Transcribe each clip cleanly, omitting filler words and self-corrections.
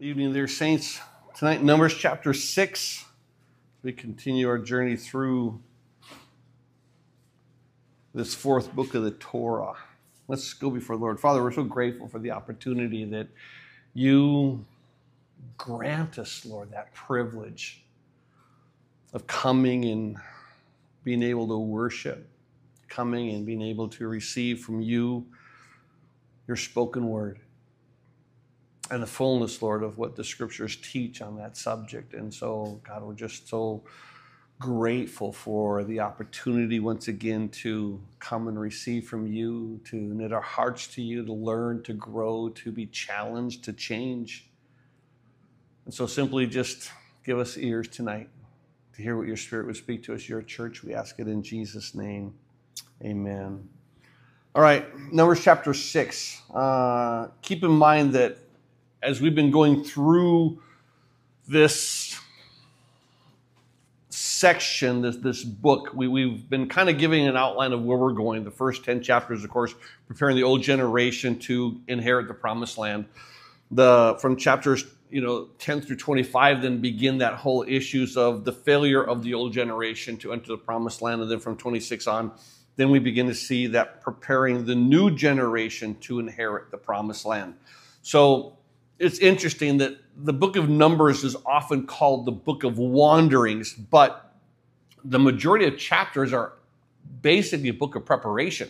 Evening there, saints. Tonight, Numbers chapter 6. We continue our journey through this fourth book of the Torah. Let's go before the Lord. Father, we're so grateful for the opportunity that you grant us, Lord, that privilege of coming and being able to worship, coming and being able to receive from you your spoken word. And the fullness, Lord, of what the scriptures teach on that subject. And so, God, we're just so grateful for the opportunity once again to come and receive from you, to knit our hearts to you, to learn, to grow, to be challenged, to change. And so simply just give us ears tonight to hear what your Spirit would speak to us, your church. We ask it in Jesus' name. Amen. All right, Numbers chapter 6. Keep in mind that as we've been going through this section, this book, we've been kind of giving an outline of where we're going. The first 10 chapters, of course, preparing the old generation to inherit the promised land. From chapters 10 through 25, then begin that whole issues of the failure of the old generation to enter the promised land. And then from 26 on, then we begin to see that preparing the new generation to inherit the promised land. So it's interesting that the book of Numbers is often called the book of wanderings, but the majority of chapters are basically a book of preparation.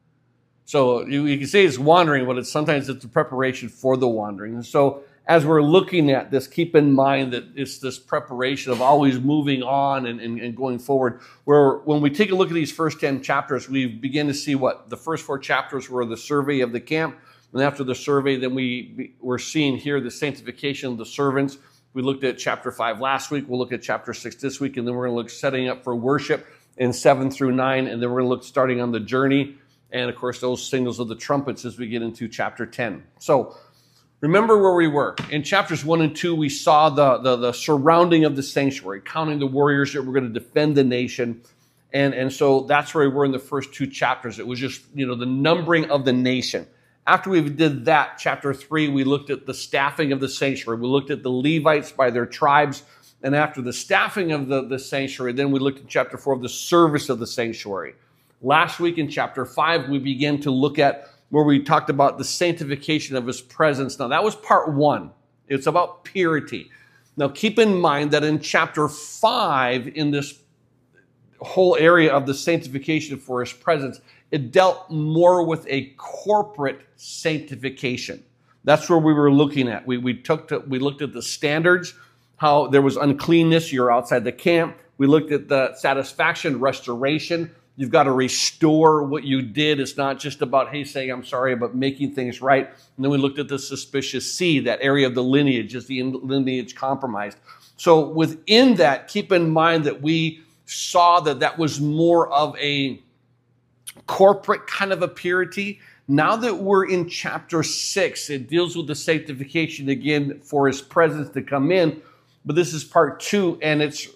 So you can say it's wandering, but sometimes it's a preparation for the wandering. And so as we're looking at this, keep in mind that it's this preparation of always moving on and going forward. Where when we take a look at these first 10 chapters, we begin to see what the first 4 chapters were: the survey of the camp. And after the survey, then we're seeing here the sanctification of the servants. We looked at chapter 5 last week. We'll look at chapter 6 this week. And then we're going to look setting up for worship in 7 through 9. And then we're going to look starting on the journey. And, of course, those signals of the trumpets as we get into chapter 10. So remember where we were. In chapters 1 and 2, we saw the surrounding of the sanctuary, counting the warriors that were going to defend the nation. And so that's where we were in the first 2 chapters. It was just, the numbering of the nation. After we did that, chapter 3, we looked at the staffing of the sanctuary. We looked at the Levites by their tribes. And after the staffing of the sanctuary, then we looked at chapter 4 of the service of the sanctuary. Last week in chapter 5, we began to look at where we talked about the sanctification of his presence. Now, that was part 1. It's about purity. Now, keep in mind that in chapter 5, in this whole area of the sanctification for his presence, it dealt more with a corporate sanctification. That's where we were looking at. We looked at the standards, how there was uncleanness, you're outside the camp. We looked at the satisfaction, restoration. You've got to restore what you did. It's not just about, hey, saying I'm sorry, but making things right. And then we looked at the suspicious seed, that area of the lineage, is the lineage compromised. So within that, keep in mind that we saw that was more of a corporate kind of a purity. Now that we're in chapter 6, it deals with the sanctification again for his presence to come in. But this is part 2, and it's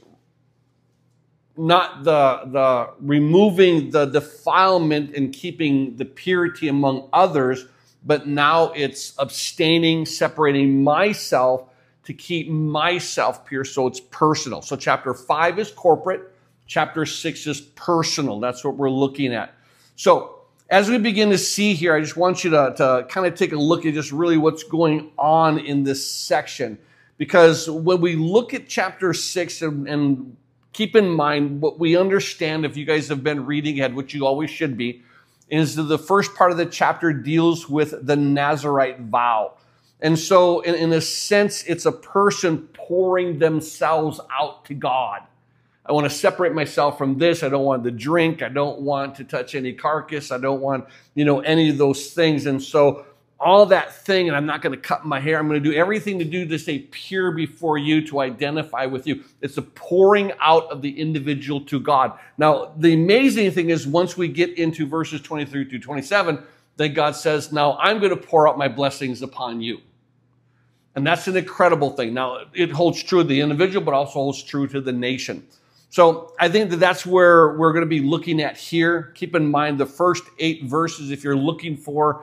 not the removing the defilement and keeping the purity among others, but now it's abstaining, separating myself to keep myself pure, so it's personal. So chapter 5 is corporate, chapter 6 is personal. That's what we're looking at. So as we begin to see here, I just want you to kind of take a look at just really what's going on in this section. Because when we look at chapter 6 and keep in mind what we understand, if you guys have been reading ahead, which you always should be, is that the first part of the chapter deals with the Nazirite vow. And so in a sense, it's a person pouring themselves out to God. I want to separate myself from this. I don't want to drink. I don't want to touch any carcass. I don't want, any of those things. And so all that thing, and I'm not going to cut my hair. I'm going to do everything to do to stay pure before you, to identify with you. It's a pouring out of the individual to God. Now, the amazing thing is once we get into verses 23 through 27, then God says, now I'm going to pour out my blessings upon you. And that's an incredible thing. Now, it holds true of the individual, but also holds true to the nation. So I think that's where we're going to be looking at here. Keep in mind the first 8 verses, if you're looking for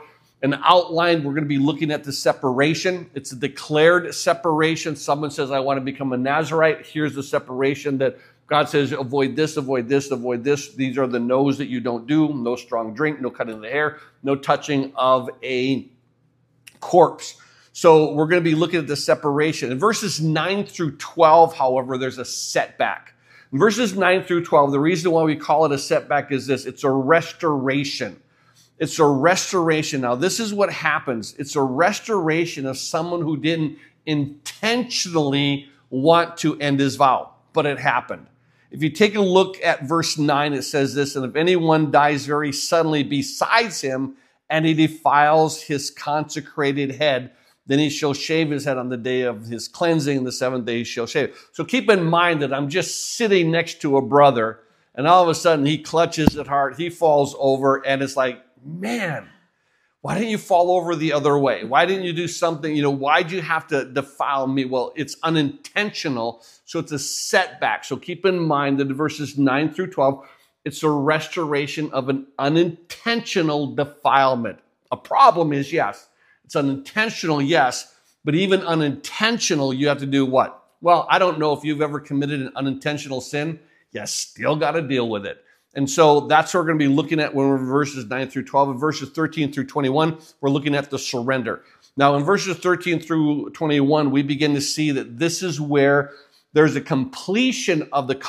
an outline. We're going to be looking at the separation. It's a declared separation. Someone says, I want to become a Nazirite. Here's the separation that God says, avoid this, avoid this, avoid this. These are the no's that you don't do. No strong drink, no cutting the hair, no touching of a corpse. So we're going to be looking at the separation. In verses 9 through 12, however, there's a setback. In verses 9 through 12, the reason why we call it a setback is this. It's a restoration. It's a restoration. Now, this is what happens. It's a restoration of someone who didn't intentionally want to end his vow, but it happened. If you take a look at verse 9, it says this, and if anyone dies very suddenly besides him, and he defiles his consecrated head, then he shall shave his head on the day of his cleansing, and the seventh day he shall shave. So keep in mind that I'm just sitting next to a brother, and all of a sudden he clutches at heart, he falls over, and it's like, man, why didn't you fall over the other way? Why didn't you do something? Why'd you have to defile me? Well, it's unintentional, so it's a setback. So keep in mind that in verses 9 through 12, it's a restoration of an unintentional defilement. A problem is, yes, it's unintentional, yes, but even unintentional, you have to do what? Well, I don't know if you've ever committed an unintentional sin. You still got to deal with it. And so that's what we're going to be looking at when we're in verses 9 through 12. In verses 13 through 21, we're looking at the surrender. Now, in verses 13 through 21, we begin to see that this is where there's a completion of the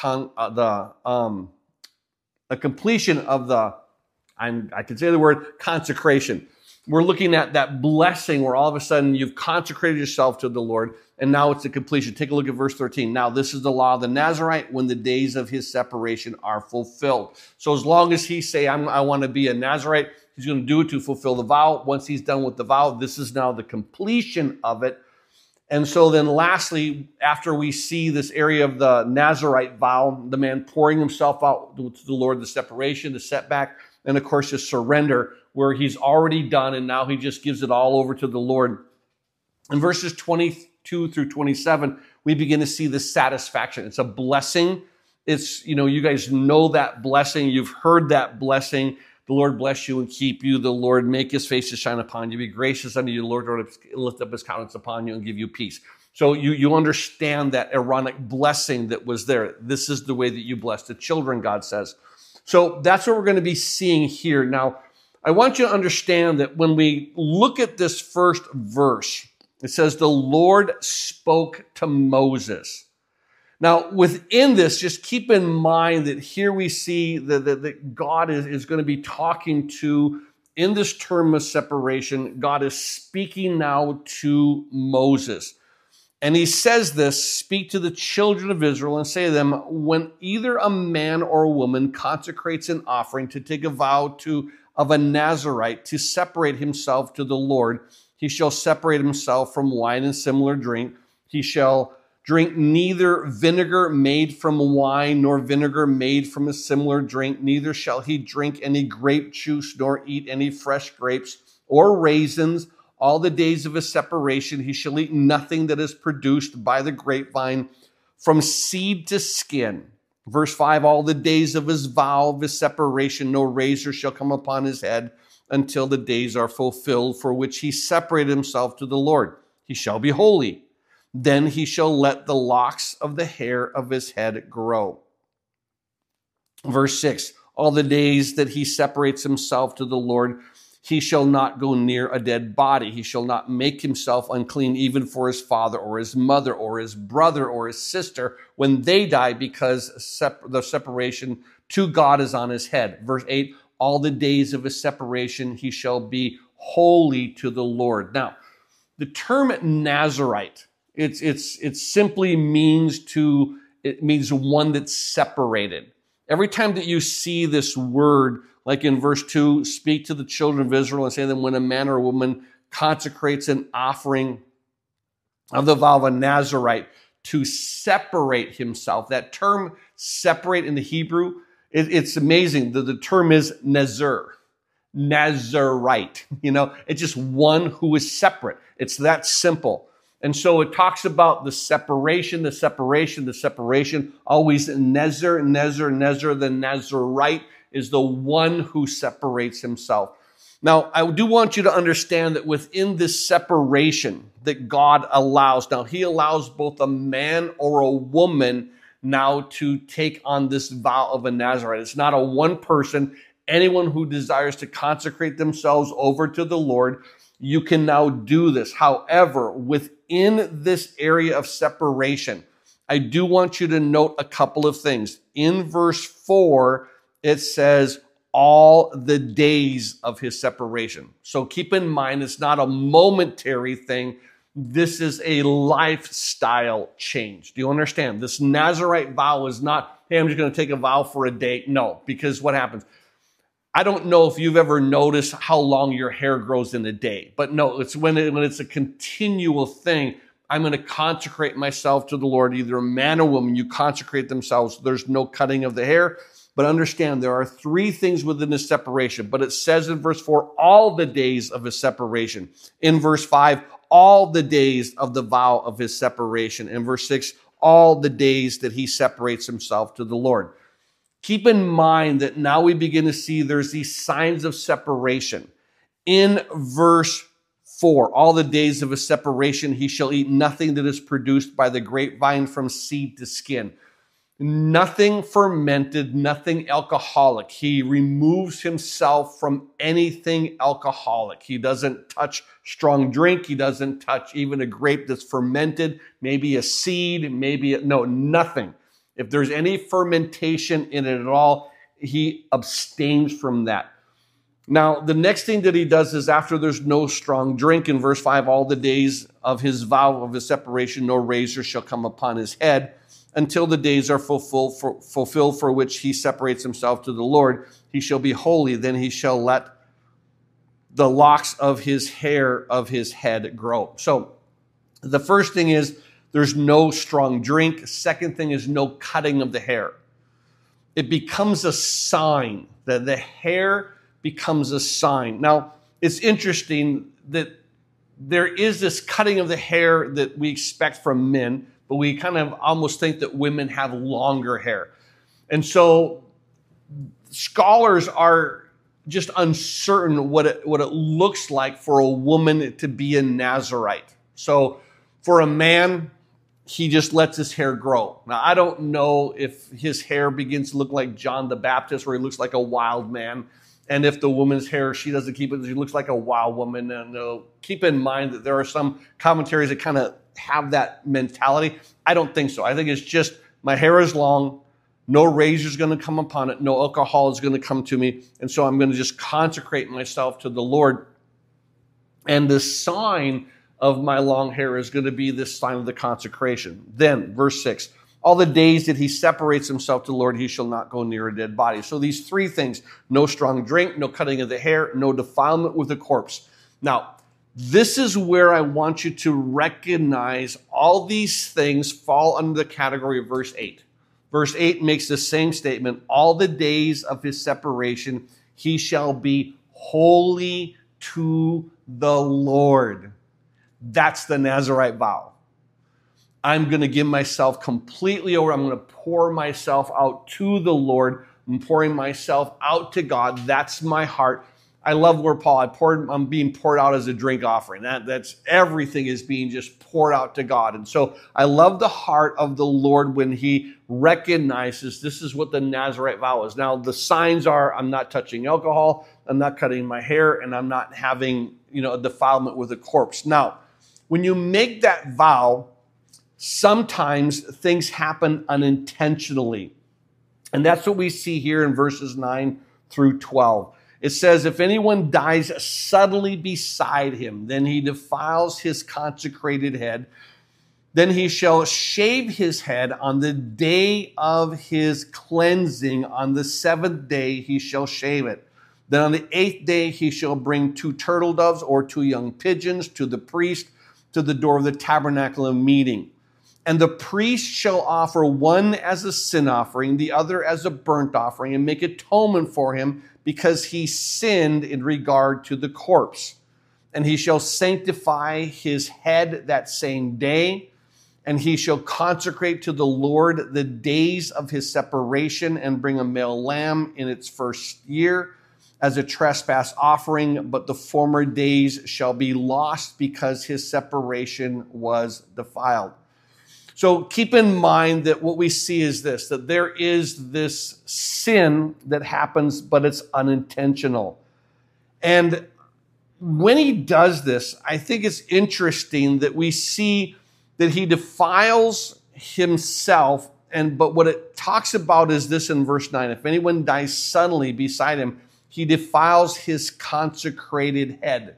I can say the word consecration. We're looking at that blessing where all of a sudden you've consecrated yourself to the Lord, and now it's a completion. Take a look at verse 13. Now, this is the law of the Nazirite when the days of his separation are fulfilled. So as long as he say, I want to be a Nazirite, he's going to do it to fulfill the vow. Once he's done with the vow, this is now the completion of it. And so then lastly, after we see this area of the Nazirite vow, the man pouring himself out to the Lord, the separation, the setback, and of course his surrender, where he's already done and now he just gives it all over to the Lord. In verses 22 through 27, we begin to see the satisfaction. It's a blessing. It's, you guys know that blessing. You've heard that blessing. The Lord bless you and keep you. The Lord make his face to shine upon you. Be gracious unto you. The Lord lift up his countenance upon you and give you peace. So you understand that Aaronic blessing that was there. This is the way that you bless the children, God says. So that's what we're going to be seeing here. Now, I want you to understand that when we look at this first verse, it says, the Lord spoke to Moses. Now, within this, just keep in mind that here we see that God is going to be talking to, in this term of separation, God is speaking now to Moses. And he says this, speak to the children of Israel and say to them, when either a man or a woman consecrates an offering to take a vow of a Nazirite to separate himself to the Lord, he shall separate himself from wine and similar drink. He shall drink neither vinegar made from wine nor vinegar made from a similar drink. Neither shall he drink any grape juice nor eat any fresh grapes or raisins. All the days of his separation, he shall eat nothing that is produced by the grapevine from seed to skin. Verse 5, all the days of his vow of his separation, no razor shall come upon his head until the days are fulfilled for which he separated himself to the Lord. He shall be holy. Then he shall let the locks of the hair of his head grow. Verse 6, all the days that he separates himself to the Lord, he shall not go near a dead body. He shall not make himself unclean even for his father or his mother or his brother or his sister when they die, because the separation to God is on his head. Verse 8, all the days of his separation he shall be holy to the Lord. Now, the term Nazirite, it simply means one that's separated. Every time that you see this word, like in verse 2, speak to the children of Israel and say to them, when a man or a woman consecrates an offering of the vow of a Nazirite to separate himself. That term separate in the Hebrew, it's amazing. The term is Nazir, Nazirite. It's just one who is separate. It's that simple. And so it talks about the separation, always Nezer. The Nazirite is the one who separates himself. Now, I do want you to understand that within this separation that God allows, now he allows both a man or a woman now to take on this vow of a Nazarite. It's not a one person. Anyone who desires to consecrate themselves over to the Lord, you can now do this. However, within this area of separation, I do want you to note a couple of things. In verse 4, it says, all the days of his separation. So keep in mind, it's not a momentary thing. This is a lifestyle change. Do you understand? This Nazarite vow is not, hey, I'm just going to take a vow for a day. No, because what happens? I don't know if you've ever noticed how long your hair grows in a day, but no, it's when it's a continual thing. I'm going to consecrate myself to the Lord, either a man or woman. You consecrate themselves. There's no cutting of the hair. But understand, there are three things within this separation. But it says in verse 4, all the days of his separation. In verse 5, all the days of the vow of his separation. In verse 6, all the days that he separates himself to the Lord. Keep in mind that now we begin to see there's these signs of separation. In verse 4, all the days of his separation, he shall eat nothing that is produced by the grapevine from seed to skin. Nothing fermented, nothing alcoholic. He removes himself from anything alcoholic. He doesn't touch strong drink. He doesn't touch even a grape that's fermented, maybe a seed, nothing. If there's any fermentation in it at all, he abstains from that. Now, the next thing that he does is after there's no strong drink, in verse 5, all the days of his vow of his separation, no razor shall come upon his head, until the days are fulfilled for which he separates himself to the Lord. He shall be holy. Then he shall let the locks of his hair of his head grow. So the first thing is there's no strong drink. Second thing is no cutting of the hair. It becomes a sign. The hair becomes a sign. Now, it's interesting that there is this cutting of the hair that we expect from men, but we kind of almost think that women have longer hair. And so scholars are just uncertain what it looks like for a woman to be a Nazarite. So for a man, he just lets his hair grow. Now, I don't know if his hair begins to look like John the Baptist, where he looks like a wild man. And if the woman's hair, she doesn't keep it, she looks like a wild woman. And keep in mind that there are some commentaries that kind of have that mentality. I don't think so. I think it's just my hair is long, no razor is going to come upon it, no alcohol is going to come to me, and so I'm going to just consecrate myself to the Lord. And the sign of my long hair is going to be this sign of the consecration. Then, verse 6, all the days that he separates himself to the Lord, he shall not go near a dead body. So these three things, no strong drink, no cutting of the hair, no defilement with a corpse. Now, this is where I want you to recognize all these things fall under the category of verse 8. Verse 8 makes the same statement. All the days of his separation, he shall be holy to the Lord. That's the Nazarite vow. I'm going to give myself completely over. I'm going to pour myself out to the Lord. I'm pouring myself out to God. That's my heart. I love where Paul, I'm being poured out as a drink offering. That's everything is being just poured out to God. And so I love the heart of the Lord when he recognizes this is what the Nazarite vow is. Now, the signs are I'm not touching alcohol, I'm not cutting my hair, and I'm not having, a defilement with a corpse. Now, when you make that vow, sometimes things happen unintentionally. And that's what we see here in verses 9 through 12. It says, if anyone dies suddenly beside him, then he defiles his consecrated head. Then he shall shave his head on the day of his cleansing. On the seventh day he shall shave it. Then on the eighth day he shall bring 2 turtle doves or 2 young pigeons to the priest to the door of the tabernacle of meeting. And the priest shall offer one as a sin offering, the other as a burnt offering, and make atonement for him, because he sinned in regard to the corpse. And he shall sanctify his head that same day, and he shall consecrate to the Lord the days of his separation, and bring a male lamb in its first year. as a trespass offering, but the former days shall be lost because his separation was defiled. So keep in mind that what we see is this, that there is this sin that happens, but it's unintentional. And when he does this, I think it's interesting that we see that he defiles himself, but what it talks about is this in verse 9. If anyone dies suddenly beside him, he defiles his consecrated head.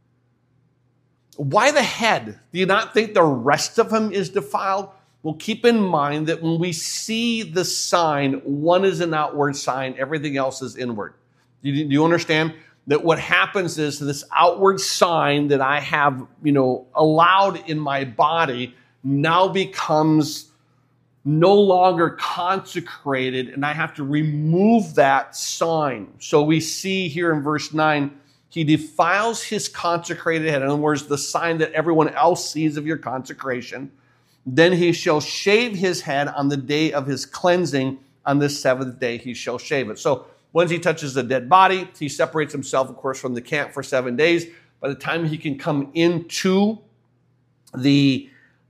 Why the head? Do you not think the rest of him is defiled? Well, keep in mind that when we see the sign, one is an outward sign, everything else is inward. Do you understand that what happens is this outward sign that I have, allowed in my body now becomes no longer consecrated, and I have to remove that sign. So we see here in verse 9, he defiles his consecrated head. In other words, the sign that everyone else sees of your consecration. Then he shall shave his head on the day of his cleansing. On the seventh day he shall shave it. So once he touches the dead body, he separates himself, of course, from the camp for 7 days. By the time he can come into the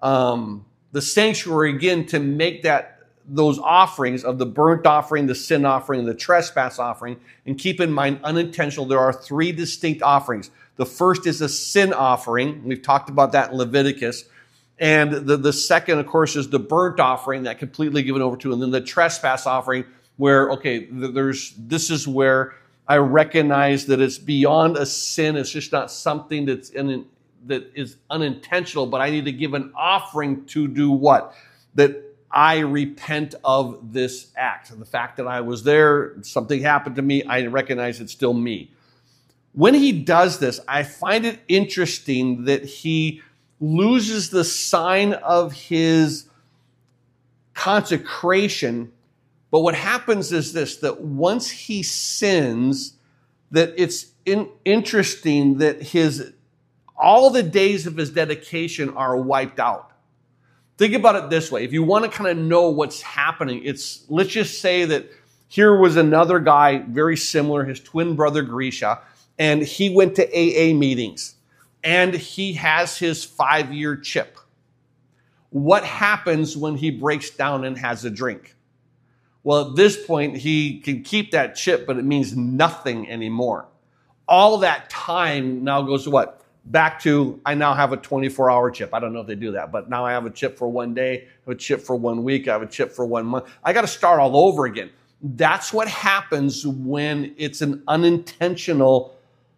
sanctuary again to make those offerings of the burnt offering, the sin offering, the trespass offering. And keep in mind, unintentional, there are 3 distinct offerings. The first is a sin offering. We've talked about that in Leviticus. And the second, of course, is the burnt offering that completely given over to. And then the trespass offering where, this is where I recognize that it's beyond a sin. It's just not something that is unintentional, but I need to give an offering to do what? That I repent of this act. The fact that I was there, something happened to me, I recognize it's still me. When he does this, I find it interesting that he loses the sign of his consecration. But what happens is this, that once he sins, that it's interesting that all the days of his dedication are wiped out. Think about it this way. If you want to kind of know what's happening, let's just say that here was another guy, very similar, his twin brother Grisha, and he went to AA meetings. And he has his 5-year chip. What happens when he breaks down and has a drink? Well, at this point, he can keep that chip, but it means nothing anymore. All that time now goes to what? Back to, I now have a 24-hour chip. I don't know if they do that, but now I have a chip for 1 day, I have a chip for 1 week, I have a chip for 1 month. I got to start all over again. That's what happens when it's an unintentional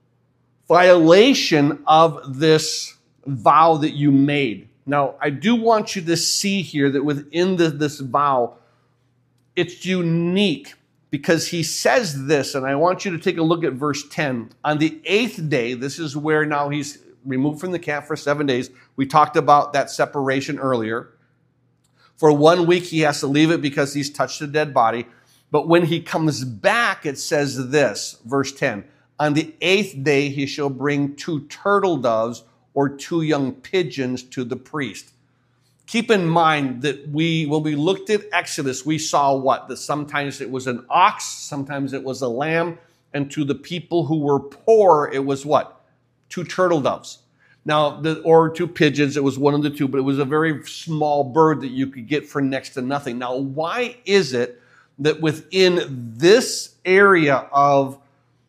violation of this vow that you made. Now, I do want you to see here that within this vow, it's unique because he says this, and I want you to take a look at verse 10. On the 8th day, this is where now he's removed from the camp for 7 days. We talked about that separation earlier. For 1 week, he has to leave it because he's touched a dead body. But when he comes back, it says this, verse 10. On the 8th day, he shall bring 2 turtle doves or 2 young pigeons to the priest. Keep in mind that when we looked at Exodus, we saw what? That sometimes it was an ox, sometimes it was a lamb, and to the people who were poor, it was what? 2 turtle doves. Now, or 2 pigeons, it was one of the 2, but it was a very small bird that you could get for next to nothing. Now, why is it that within this area of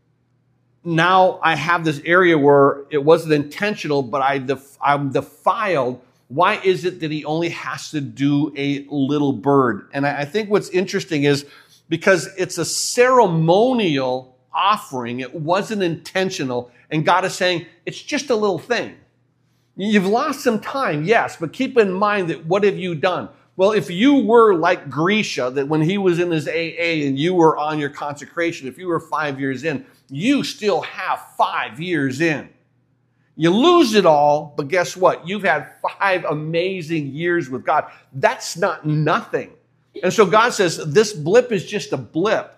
now I have this area where it wasn't intentional, but I'm defiled. Why is it that he only has to do a little bird? And I think what's interesting is because it's a ceremonial offering. It wasn't intentional. And God is saying, it's just a little thing. You've lost some time, yes, but keep in mind that what have you done? Well, if you were like Grisha, that when he was in his AA and you were on your consecration, if you were 5 years in, you still have 5 years in. You lose it all, but guess what? You've had 5 amazing years with God. That's not nothing. And so God says, this blip is just a blip.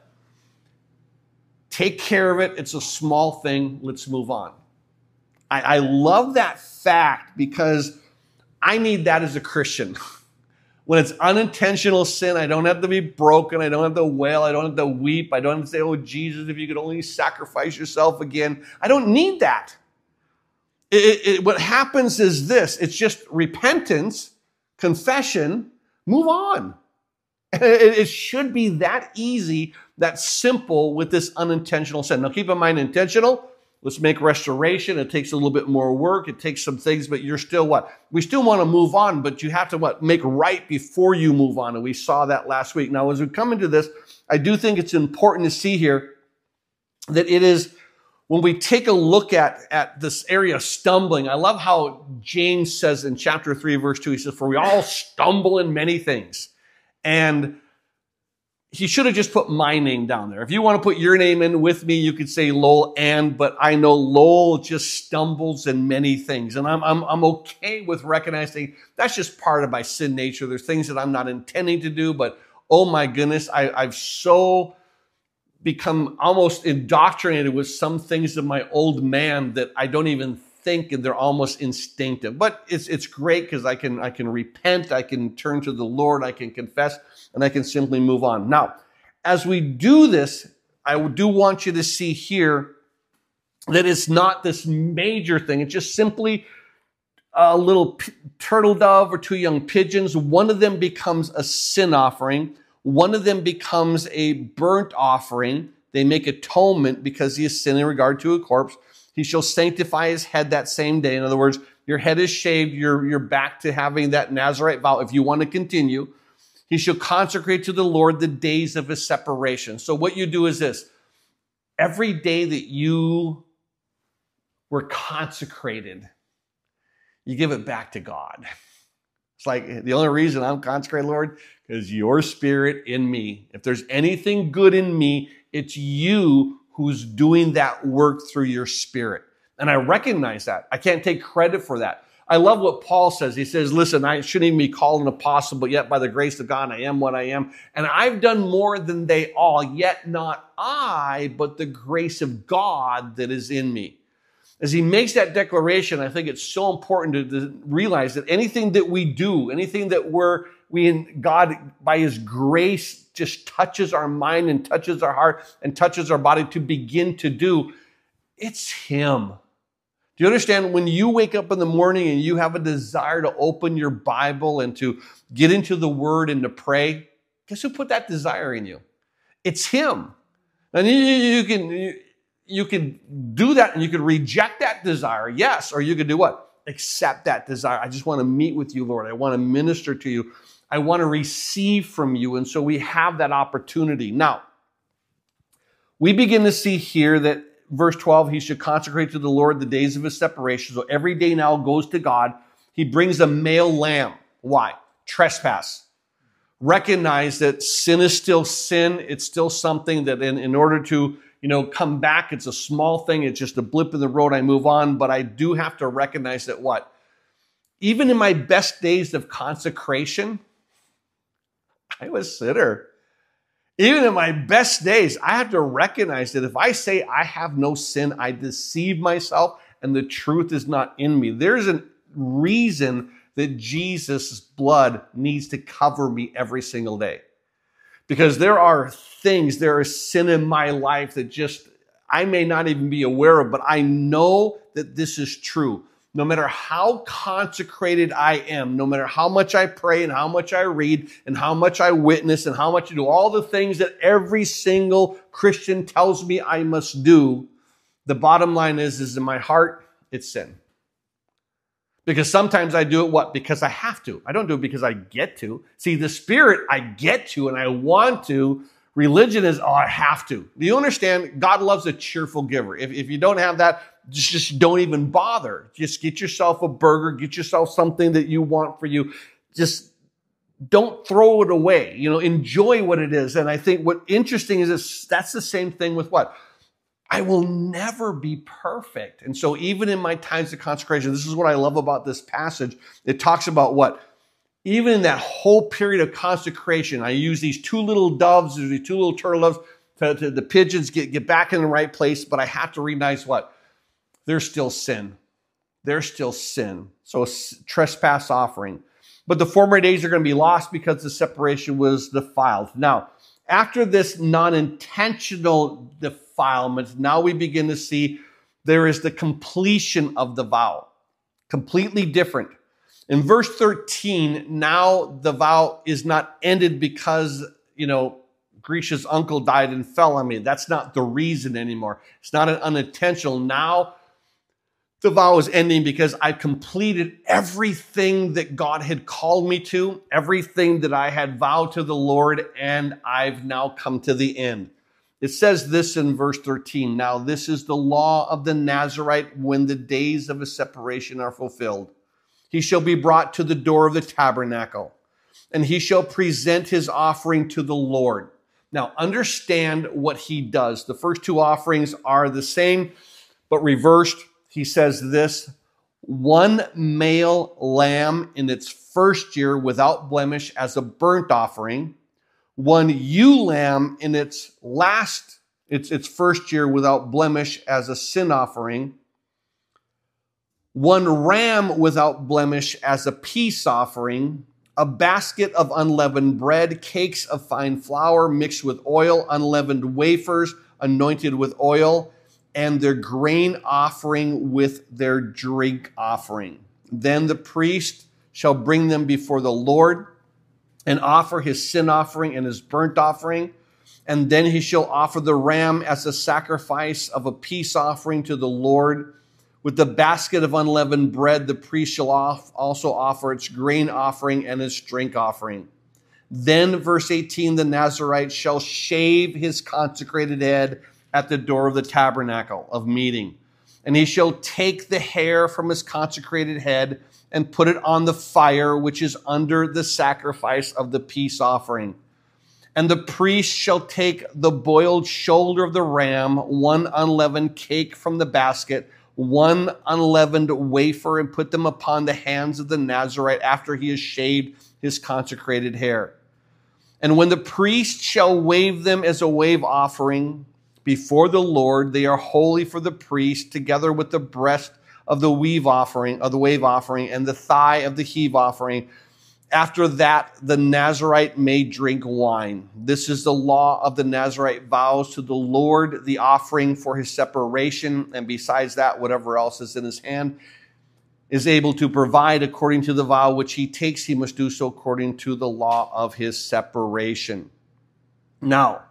Take care of it. It's a small thing. Let's move on. I love that fact because I need that as a Christian. When it's unintentional sin, I don't have to be broken. I don't have to wail. I don't have to weep. I don't have to say, oh, Jesus, if you could only sacrifice yourself again. I don't need that. What happens is this. It's just repentance, confession, move on. It should be that easy, that simple with this unintentional sin. Now, keep in mind, intentional. Let's make restoration. It takes a little bit more work. It takes some things, but you're still what? We still want to move on, but you have to what? Make right before you move on. And we saw that last week. Now, as we come into this, I do think it's important to see here that it is, when we take a look at this area of stumbling, I love how James says in chapter 3, verse 2, he says, for we all stumble in many things. And he should have just put my name down there. If you want to put your name in with me, you could say Lowell but I know Lowell just stumbles in many things. And I'm okay with recognizing that's just part of my sin nature. There's things that I'm not intending to do, but oh my goodness, I've so become almost indoctrinated with some things of my old man that I don't even think, and they're almost instinctive. But it's great because I can repent, I can turn to the Lord, I can confess, and I can simply move on. Now, as we do this, I do want you to see here that it's not this major thing. It's just simply a little turtle dove or two young pigeons. One of them becomes a sin offering. One of them becomes a burnt offering. They make atonement because he has sinned in regard to a corpse. He shall sanctify his head that same day. In other words, your head is shaved. You're back to having that Nazirite vow if you want to continue. He shall consecrate to the Lord the days of his separation. So what you do is this. Every day that you were consecrated, you give it back to God. It's like, the only reason I'm consecrated, Lord, is your spirit in me. If there's anything good in me, it's you who's doing that work through your spirit. And I recognize that. I can't take credit for that. I love what Paul says. He says, listen, I shouldn't even be called an apostle, but yet by the grace of God, I am what I am. And I've done more than they all, yet not I, but the grace of God that is in me. As he makes that declaration, I think it's so important to realize that anything that we do, anything that God, by his grace, just touches our mind and touches our heart and touches our body to begin to do, it's him. Do you understand? When you wake up in the morning and you have a desire to open your Bible and to get into the Word and to pray, guess who put that desire in you? It's him. And you can do that and you can reject that desire, yes, or you can do what? Accept that desire. I just want to meet with you, Lord. I want to minister to you. I want to receive from you. And so we have that opportunity. Now, we begin to see here that verse 12, he should consecrate to the Lord the days of his separation. So every day now goes to God. He brings a male lamb. Why? Trespass. Recognize that sin is still sin. It's still something that in order to come back, it's a small thing. It's just a blip in the road. I move on. But I do have to recognize that what? Even in my best days of consecration, I was a sinner. Even in my best days, I have to recognize that if I say I have no sin, I deceive myself and the truth is not in me. There's a reason that Jesus' blood needs to cover me every single day. Because there is sin in my life that just, I may not even be aware of, but I know that this is true. No matter how consecrated I am, no matter how much I pray and how much I read and how much I witness and how much I do, all the things that every single Christian tells me I must do, the bottom line is in my heart, it's sin. Because sometimes I do it, what? Because I have to. I don't do it because I get to. See, the Spirit, I get to and I want to. Religion is, I have to. Do you understand? God loves a cheerful giver. If you don't have that, just don't even bother. Just get yourself a burger. Get yourself something that you want for you. Just don't throw it away. Enjoy what it is. And I think what interesting is that's the same thing with what? I will never be perfect. And so even in my times of consecration, this is what I love about this passage. It talks about what? Even in that whole period of consecration, I use these two little doves, these two little turtle doves, to the pigeons get back in the right place. But I have to recognize what? There's still sin. There's still sin. So a trespass offering. but the former days are going to be lost because the separation was defiled. Now, after this non-intentional defilement, now we begin to see there is the completion of the vow. Completely different. In verse 13, now the vow is not ended because, Grisha's uncle died and fell on me. That's not the reason anymore. It's not an unintentional. Now the vow is ending because I completed everything that God had called me to, everything that I had vowed to the Lord, and I've now come to the end. It says this in verse 13, now this is the law of the Nazirite when the days of his separation are fulfilled. He shall be brought to the door of the tabernacle, and he shall present his offering to the Lord. Now, understand what he does. The first two offerings are the same, but reversed. He says this, one male lamb in its first year without blemish as a burnt offering, one ewe lamb in its first year without blemish as a sin offering, one ram without blemish as a peace offering, a basket of unleavened bread, cakes of fine flour mixed with oil, unleavened wafers anointed with oil, and their grain offering with their drink offering. Then the priest shall bring them before the Lord and offer his sin offering and his burnt offering. And then he shall offer the ram as a sacrifice of a peace offering to the Lord. With the basket of unleavened bread, the priest shall also offer its grain offering and its drink offering. Then, verse 18, the Nazirite shall shave his consecrated head at the door of the tabernacle of meeting. And he shall take the hair from his consecrated head and put it on the fire which is under the sacrifice of the peace offering. And the priest shall take the boiled shoulder of the ram, one unleavened cake from the basket, one unleavened wafer, and put them upon the hands of the Nazirite after he has shaved his consecrated hair. And when the priest shall wave them as a wave offering before the Lord, they are holy for the priest, together with the breast of the wave offering, and the thigh of the heave offering. After that, the Nazirite may drink wine. This is the law of the Nazirite vows to the Lord, the offering for his separation, and besides that, whatever else is in his hand is able to provide according to the vow which he takes. He must do so according to the law of his separation. Now,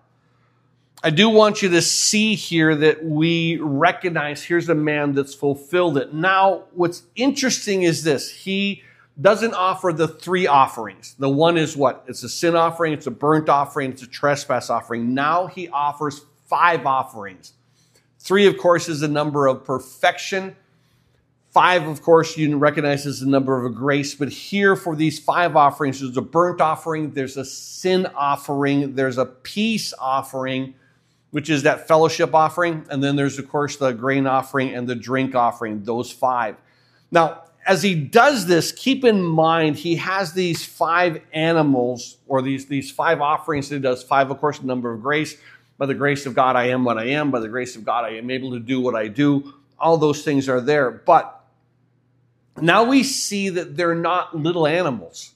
I do want you to see here that we recognize here's a man that's fulfilled it. Now, what's interesting is this. He doesn't offer the three offerings. The one is what? It's a sin offering, it's a burnt offering, it's a trespass offering. Now he offers 5 offerings. 3, of course, is the number of perfection. 5, of course, you recognize as the number of grace. But here for these 5 offerings, there's a burnt offering, there's a sin offering, there's a peace offering, which is that fellowship offering. And then there's, of course, the grain offering and the drink offering, those 5. Now, as he does this, keep in mind, he has these 5 animals, or these 5 offerings that he does. 5, of course, the number of grace. By the grace of God, I am what I am. By the grace of God, I am able to do what I do. All those things are there. But now we see that they're not little animals.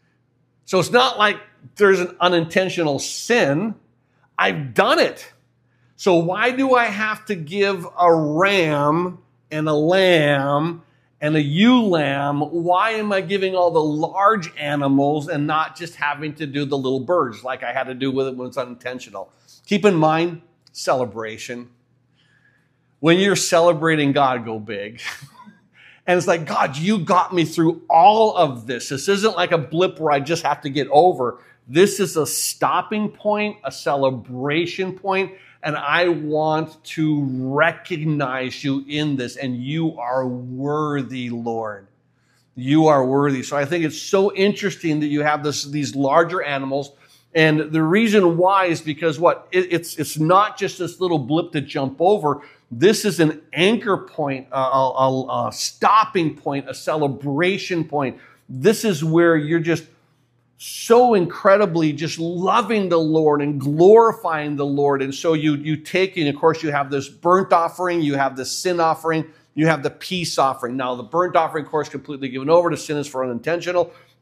So it's not like there's an unintentional sin. I've done it. So why do I have to give a ram and a lamb and a ewe lamb? Why am I giving all the large animals and not just having to do the little birds like I had to do with it when it's unintentional? Keep in mind, celebration. When you're celebrating God, go big. And it's like, God, you got me through all of this. This isn't like a blip where I just have to get over. This is a stopping point, a celebration point, and I want to recognize you in this, and you are worthy, Lord. You are worthy. So I think it's so interesting that you have these larger animals, and the reason why is because what? It's not just this little blip to jump over. This is an anchor point, a stopping point, a celebration point. This is where you're just so incredibly just loving the Lord and glorifying the Lord. And so you take, and of course you have this burnt offering, you have the sin offering, you have the peace offering. Now the burnt offering, of course, completely given over. The sin is for unintentional.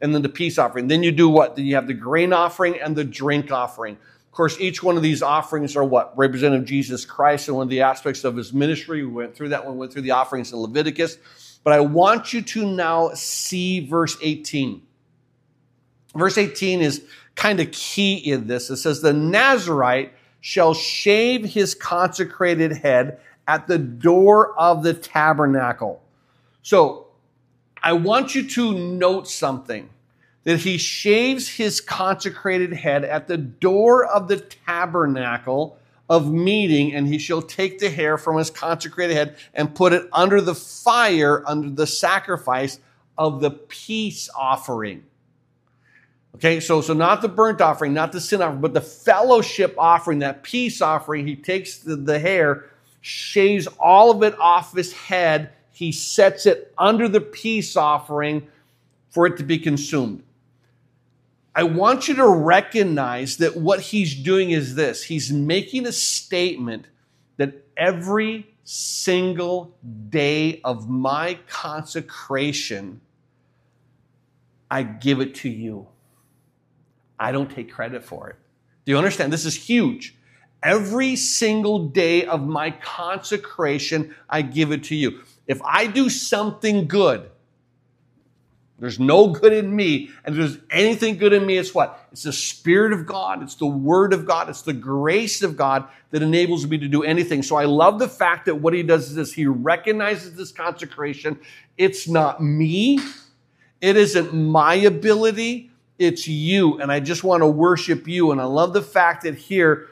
and then the peace offering. Then you do what? Then you have the grain offering and the drink offering. Of course, each one of these offerings are what? Representative of Jesus Christ and one of the aspects of his ministry. We went through that when we went through the offerings in Leviticus. But I want you to now see verse 18. Verse 18 is kind of key in this. It says, the Nazirite shall shave his consecrated head at the door of the tabernacle. So I want you to note something, that he shaves his consecrated head at the door of the tabernacle of meeting, and he shall take the hair from his consecrated head and put it under the fire, under the sacrifice of the peace offering. Okay, so not the burnt offering, not the sin offering, but the fellowship offering, that peace offering. He takes the hair, shaves all of it off his head. He sets it under the peace offering for it to be consumed. I want you to recognize that what he's doing is this. He's making a statement that every single day of my consecration, I give it to you. I don't take credit for it. Do you understand? This is huge. Every single day of my consecration, I give it to you. If I do something good, there's no good in me, and if there's anything good in me, it's what? It's the Spirit of God, it's the Word of God, it's the grace of God that enables me to do anything. So I love the fact that what he does is this. He recognizes this consecration. It's not me. It isn't my ability. It's you, and I just want to worship you. And I love the fact that here,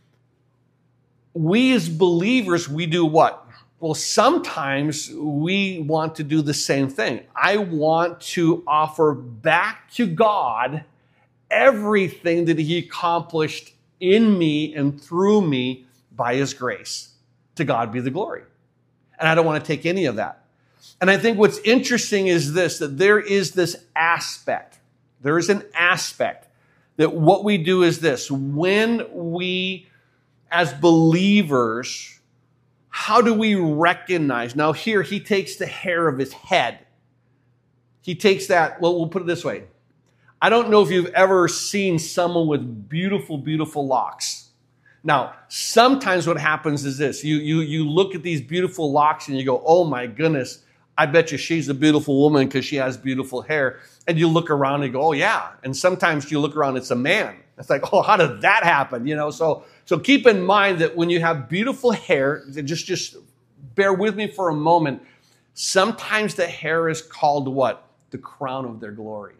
we as believers, we do what? Well, sometimes we want to do the same thing. I want to offer back to God everything that he accomplished in me and through me by his grace. To God be the glory. And I don't want to take any of that. And I think what's interesting is this, that there is this aspect. There is an aspect that what we do is this. When we, as believers, how do we recognize? Now here, he takes the hair of his head. He takes that, well, we'll put it this way. I don't know if you've ever seen someone with beautiful, beautiful locks. Now, sometimes what happens is this. You look at these beautiful locks and you go, oh my goodness, I bet you she's a beautiful woman because she has beautiful hair. And you look around and go, oh yeah. And sometimes you look around, it's a man. It's like, oh, how did that happen? So keep in mind that when you have beautiful hair, just bear with me for a moment. Sometimes the hair is called what? The crown of their glory.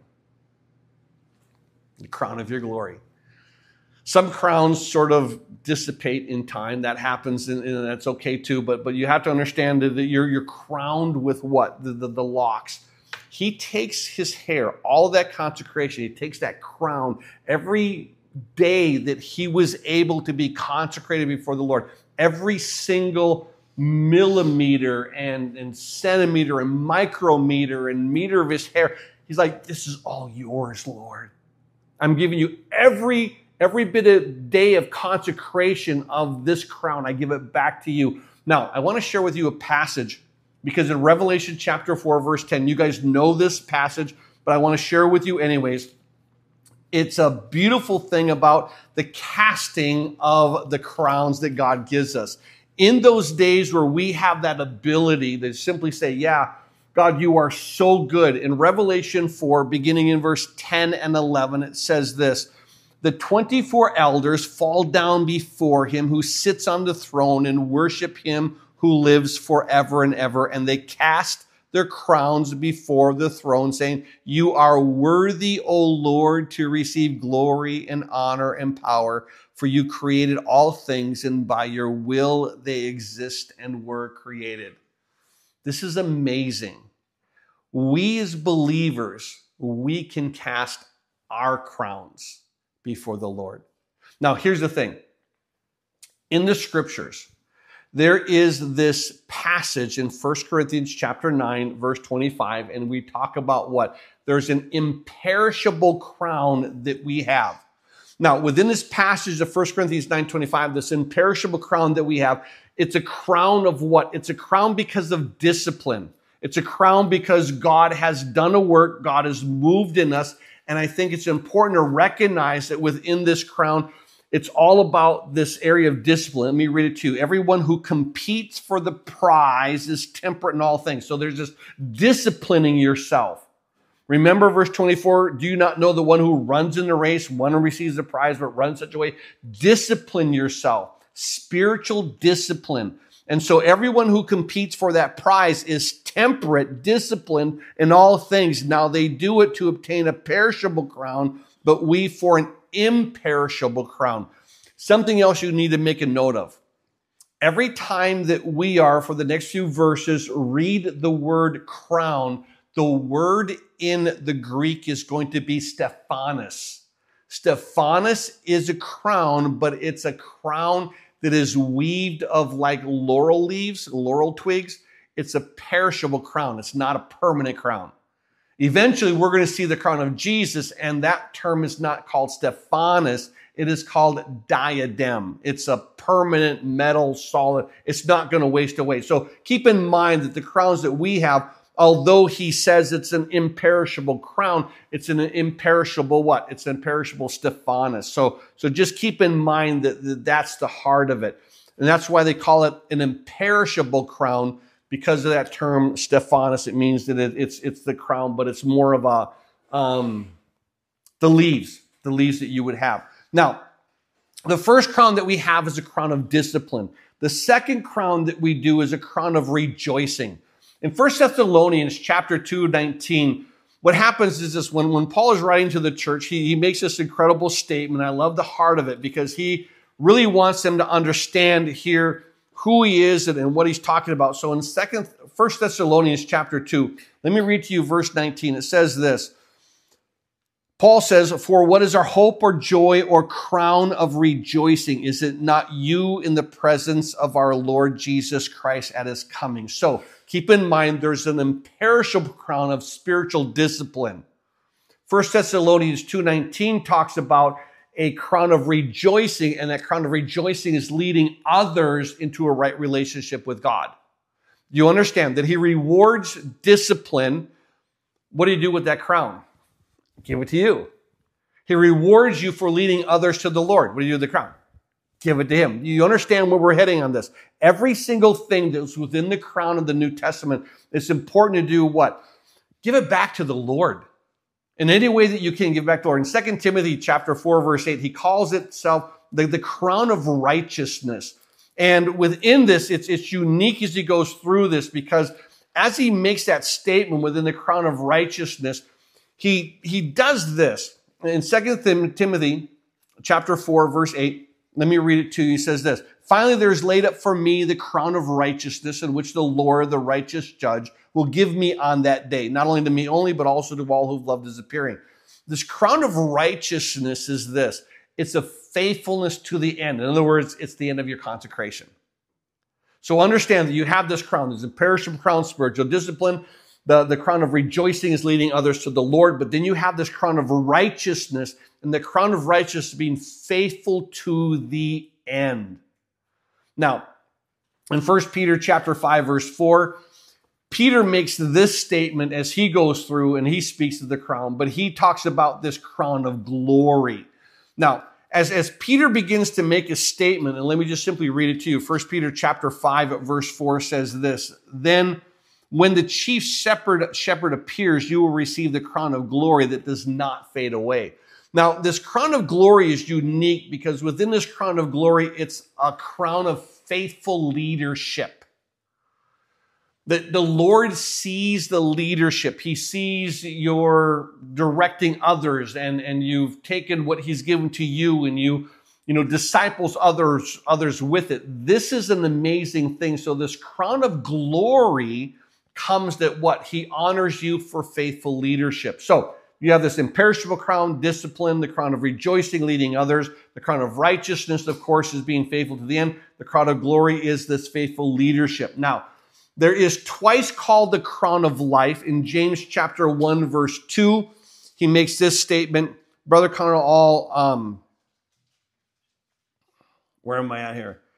The crown of your glory. Some crowns sort of dissipate in time. That happens, and that's okay too. But you have to understand that you're crowned with what? The locks. He takes his hair, all of that consecration, he takes that crown every day that he was able to be consecrated before the Lord. Every single millimeter and centimeter and micrometer and meter of his hair. He's like, this is all yours, Lord. I'm giving you every bit of day of consecration of this crown. I give it back to you. Now, I want to share with you a passage because in Revelation chapter 4, verse 10, you guys know this passage, but I want to share with you anyways. It's a beautiful thing about the casting of the crowns that God gives us. In those days where we have that ability to simply say, yeah, God, you are so good. In Revelation 4, beginning in verse 10 and 11, it says this, the 24 elders fall down before him who sits on the throne and worship him who lives forever and ever. And they cast their crowns before the throne, saying, you are worthy, O Lord, to receive glory and honor and power, for you created all things, and by your will they exist and were created. This is amazing. We as believers, we can cast our crowns before the Lord. Now, here's the thing. In the scriptures, there is this passage in 1 Corinthians chapter 9, verse 25, and we talk about what? There's an imperishable crown that we have. Now, within this passage of 1 Corinthians 9:25, this imperishable crown that we have, it's a crown of what? It's a crown because of discipline. It's a crown because God has done a work, God has moved in us, and I think it's important to recognize that within this crown, it's all about this area of discipline. Let me read it to you. Everyone who competes for the prize is temperate in all things. So there's this disciplining yourself. Remember verse 24, do you not know the one who runs in the race, one who receives the prize, but runs such a way? Discipline yourself. Spiritual discipline. And so everyone who competes for that prize is temperate, disciplined in all things. Now they do it to obtain a perishable crown, but we for an imperishable crown. Something else you need to make a note of. Every time that we are, for the next few verses, read the word crown, the word in the Greek is going to be Stephanos. Stephanos is a crown, but it's a crown that is weaved of like laurel leaves, laurel twigs. It's a perishable crown. It's not a permanent crown. Eventually, we're going to see the crown of Jesus, and that term is not called Stephanos. It is called diadem. It's a permanent metal solid. It's not going to waste away. So keep in mind that the crowns that we have, although he says it's an imperishable crown, it's an imperishable what? It's an imperishable Stephanos. So just keep in mind that that's the heart of it. And that's why they call it an imperishable crown, because of that term Stephanos. It means that it's the crown, but it's more of a the leaves that you would have. Now, the first crown that we have is a crown of discipline. The second crown that we do is a crown of rejoicing. In 1 Thessalonians chapter 2:19, what happens is this: when Paul is writing to the church, he makes this incredible statement. I love the heart of it because he really wants them to understand here who he is and what he's talking about. So in 1 Thessalonians chapter 2, let me read to you verse 19. It says this. Paul says, for what is our hope or joy or crown of rejoicing? Is it not you in the presence of our Lord Jesus Christ at his coming? So keep in mind, there's an imperishable crown of spiritual discipline. 1 Thessalonians 2:19 talks about a crown of rejoicing, and that crown of rejoicing is leading others into a right relationship with God. You understand that he rewards discipline. What do you do with that crown? Give it to you. He rewards you for leading others to the Lord. What do you do with the crown? Give it to him. You understand where we're heading on this? Every single thing that's within the crown of the New Testament, it's important to do what? Give it back to the Lord. In any way that you can, give it back to the Lord. In 2 Timothy chapter 4, verse 8, he calls itself the crown of righteousness. And within this, it's unique as he goes through this, because as he makes that statement within the crown of righteousness, he does this. In 2 Timothy chapter 4, verse 8, let me read it to you. He says this, finally, there is laid up for me the crown of righteousness, in which the Lord, the righteous judge, will give me on that day. Not only to me only, but also to all who've loved his appearing. This crown of righteousness is this. It's a faithfulness to the end. In other words, it's the end of your consecration. So understand that you have this crown. There's a perishable crown, spiritual discipline. The crown of rejoicing is leading others to the Lord. But then you have this crown of righteousness, and the crown of righteousness being faithful to the end. Now, in 1 Peter chapter 5, verse 4, Peter makes this statement as he goes through and he speaks of the crown, but he talks about this crown of glory. Now, as Peter begins to make a statement, and let me just simply read it to you. 1 Peter chapter 5 at verse 4 says this, then when the chief shepherd appears, you will receive the crown of glory that does not fade away. Now, this crown of glory is unique because within this crown of glory, it's a crown of faithful leadership. The Lord sees the leadership. He sees your directing others, and you've taken what he's given to you, and you disciples others with it. This is an amazing thing. So this crown of glory comes that what? He honors you for faithful leadership. So you have this imperishable crown, discipline, the crown of rejoicing, leading others. The crown of righteousness, of course, is being faithful to the end. The crown of glory is this faithful leadership. Now, there is twice called the crown of life. In James chapter 1, verse 2, he makes this statement. Brother Connor, where am I at here?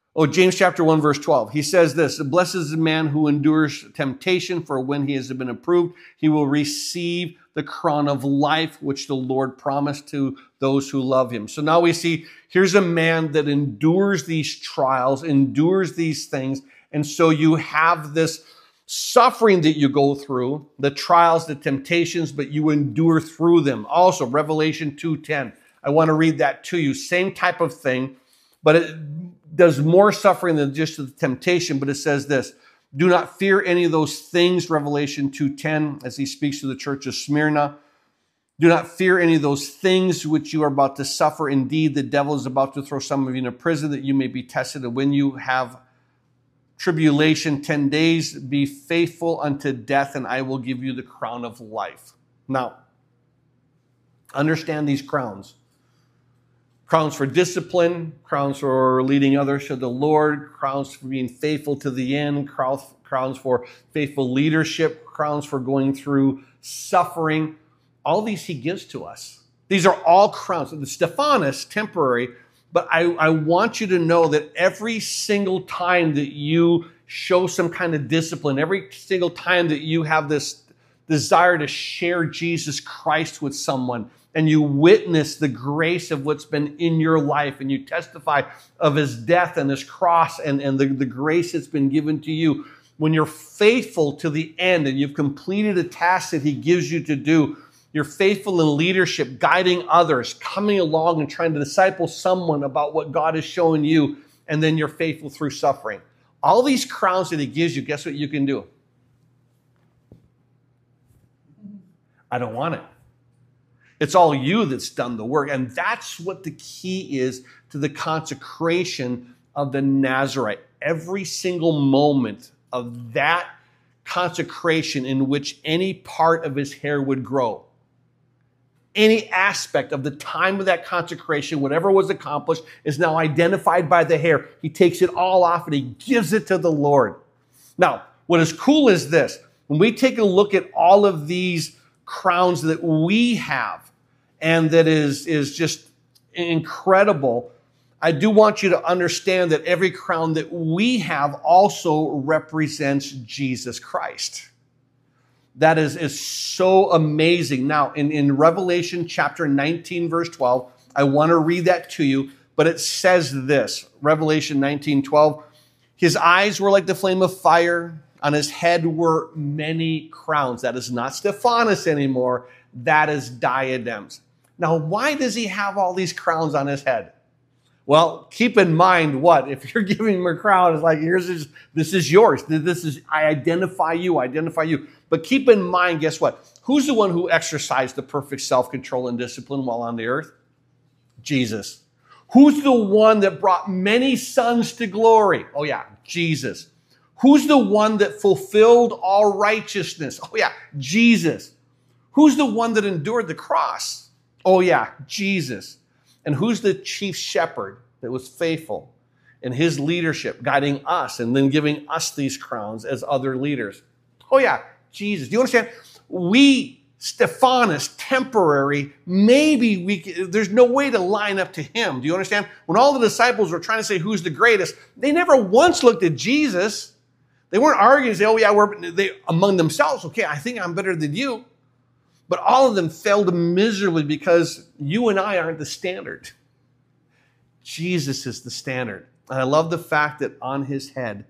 Oh, James chapter 1, verse 12. He says this, blessed is the man who endures temptation, for when he has been approved, he will receive the crown of life, which the Lord promised to those who love him. So now we see, here's a man that endures these trials, endures these things. And so you have this suffering that you go through, the trials, the temptations, but you endure through them. Also, Revelation 2:10. I want to read that to you. Same type of thing, but it does more suffering than just the temptation. But it says this, do not fear any of those things, Revelation 2:10, as he speaks to the church of Smyrna. Do not fear any of those things which you are about to suffer. Indeed, the devil is about to throw some of you into prison that you may be tested. And when you have tribulation 10 days, be faithful unto death, and I will give you the crown of life. Now, understand these crowns. Crowns for discipline, crowns for leading others to the Lord, crowns for being faithful to the end, crowns for faithful leadership, crowns for going through suffering. All these he gives to us. These are all crowns. The Stephanos, temporary, but I want you to know that every single time that you show some kind of discipline, every single time that you have this desire to share Jesus Christ with someone, and you witness the grace of what's been in your life, and you testify of his death and his cross and the grace that's been given to you, when you're faithful to the end and you've completed a task that he gives you to do, you're faithful in leadership, guiding others, coming along and trying to disciple someone about what God is showing you, and then you're faithful through suffering. All these crowns that he gives you, guess what you can do? I don't want it. It's all you that's done the work. And that's what the key is to the consecration of the Nazarite. Every single moment of that consecration in which any part of his hair would grow, any aspect of the time of that consecration, whatever was accomplished, is now identified by the hair. He takes it all off and he gives it to the Lord. Now, what is cool is this. When we take a look at all of these crowns that we have, and that is just incredible, I do want you to understand that every crown that we have also represents Jesus Christ. That is so amazing. Now, in Revelation chapter 19, verse 12, I want to read that to you, but it says this, Revelation 19:12, his eyes were like the flame of fire, on his head were many crowns. That is not Stephanos anymore, that is diadems. Now, why does he have all these crowns on his head? Well, keep in mind what? If you're giving him a crown, it's like, this is yours. I identify you. But keep in mind, guess what? Who's the one who exercised the perfect self-control and discipline while on the earth? Jesus. Who's the one that brought many sons to glory? Oh yeah, Jesus. Who's the one that fulfilled all righteousness? Oh yeah, Jesus. Who's the one that endured the cross? Oh yeah, Jesus. And who's the chief shepherd that was faithful in his leadership, guiding us and then giving us these crowns as other leaders? Oh yeah, Jesus. Do you understand? We, Stephanos, temporary, there's no way to line up to him. Do you understand? When all the disciples were trying to say who's the greatest, they never once looked at Jesus. They weren't arguing and say, oh yeah, they among themselves. Okay, I think I'm better than you. But all of them failed miserably because you and I aren't the standard. Jesus is the standard. And I love the fact that on his head,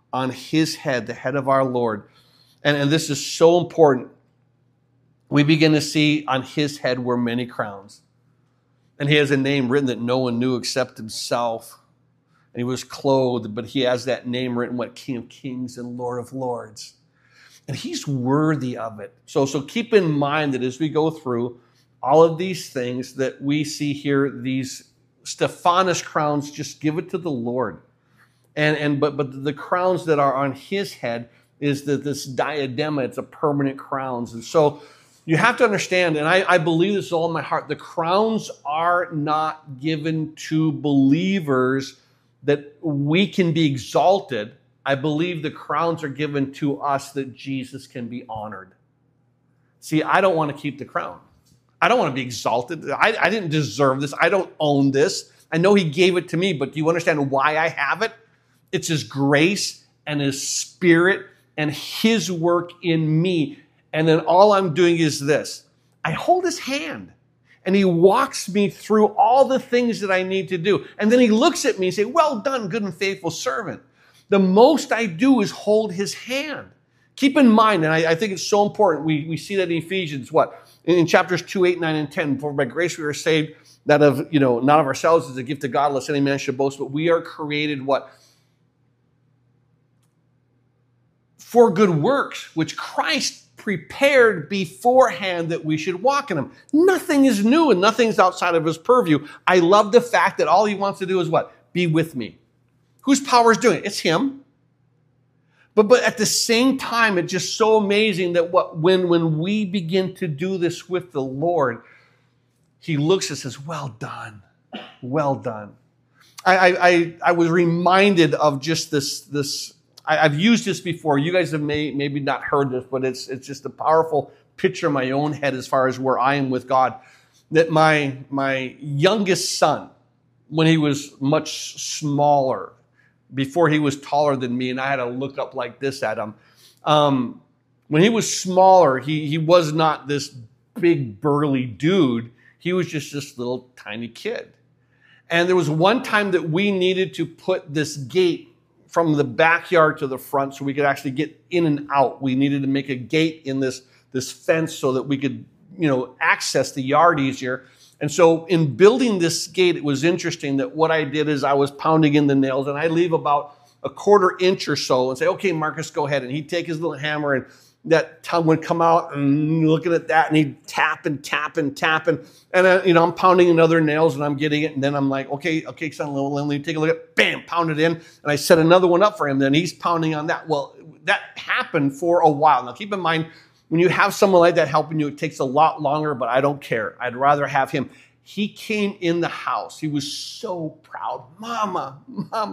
the head of our Lord, and this is so important, we begin to see on his head were many crowns. And he has a name written that no one knew except himself. And he was clothed, but he has that name written, what? King of Kings and Lord of Lords. And he's worthy of it. So keep in mind that as we go through all of these things that we see here, these Stephanos crowns, just give it to the Lord. But the crowns that are on his head is this diadema. It's a permanent crowns. And so you have to understand, and I believe this with all my heart, the crowns are not given to believers that we can be exalted. I believe the crowns are given to us that Jesus can be honored. See, I don't want to keep the crown. I don't want to be exalted. I didn't deserve this. I don't own this. I know he gave it to me, but do you understand why I have it? It's his grace and his spirit and his work in me. And then all I'm doing is this. I hold his hand and he walks me through all the things that I need to do. And then he looks at me and says, well done, good and faithful servant. The most I do is hold his hand. Keep in mind, and I think it's so important, we see that in Ephesians, in chapters 2, 8, 9, and 10, for by grace we are saved, that of, not of ourselves is a gift of God, lest any man should boast, but we are created for good works, which Christ prepared beforehand that we should walk in them. Nothing is new and nothing's outside of his purview. I love the fact that all he wants to do is what? Be with me. Whose power is doing it? It's him. But at the same time, it's just so amazing that when we begin to do this with the Lord, he looks and says, well done, well done. I was reminded of just this. I've used this before. You guys have maybe not heard this, but it's just a powerful picture in my own head as far as where I am with God. That my youngest son, when he was much smaller, before he was taller than me, and I had to look up like this at him. When he was smaller, he was not this big burly dude. He was just this little tiny kid. And there was one time that we needed to put this gate from the backyard to the front so we could actually get in and out. We needed to make a gate in this fence so that we could, access the yard easier. And so in building this gate, it was interesting that what I did is I was pounding in the nails, and I leave about a 1/4 inch or so and say, okay, Marcus, go ahead. And he'd take his little hammer, and that tongue would come out, and looking at that, and he'd tap and tap and tap. And I'm pounding in other nails, and I'm getting it. And then I'm like, okay, son, let me take a look at it. Bam, pound it in. And I set another one up for him. Then he's pounding on that. Well, that happened for a while. Now, keep in mind, when you have someone like that helping you, it takes a lot longer, but I don't care. I'd rather have him. He came in the house. He was so proud. Mama.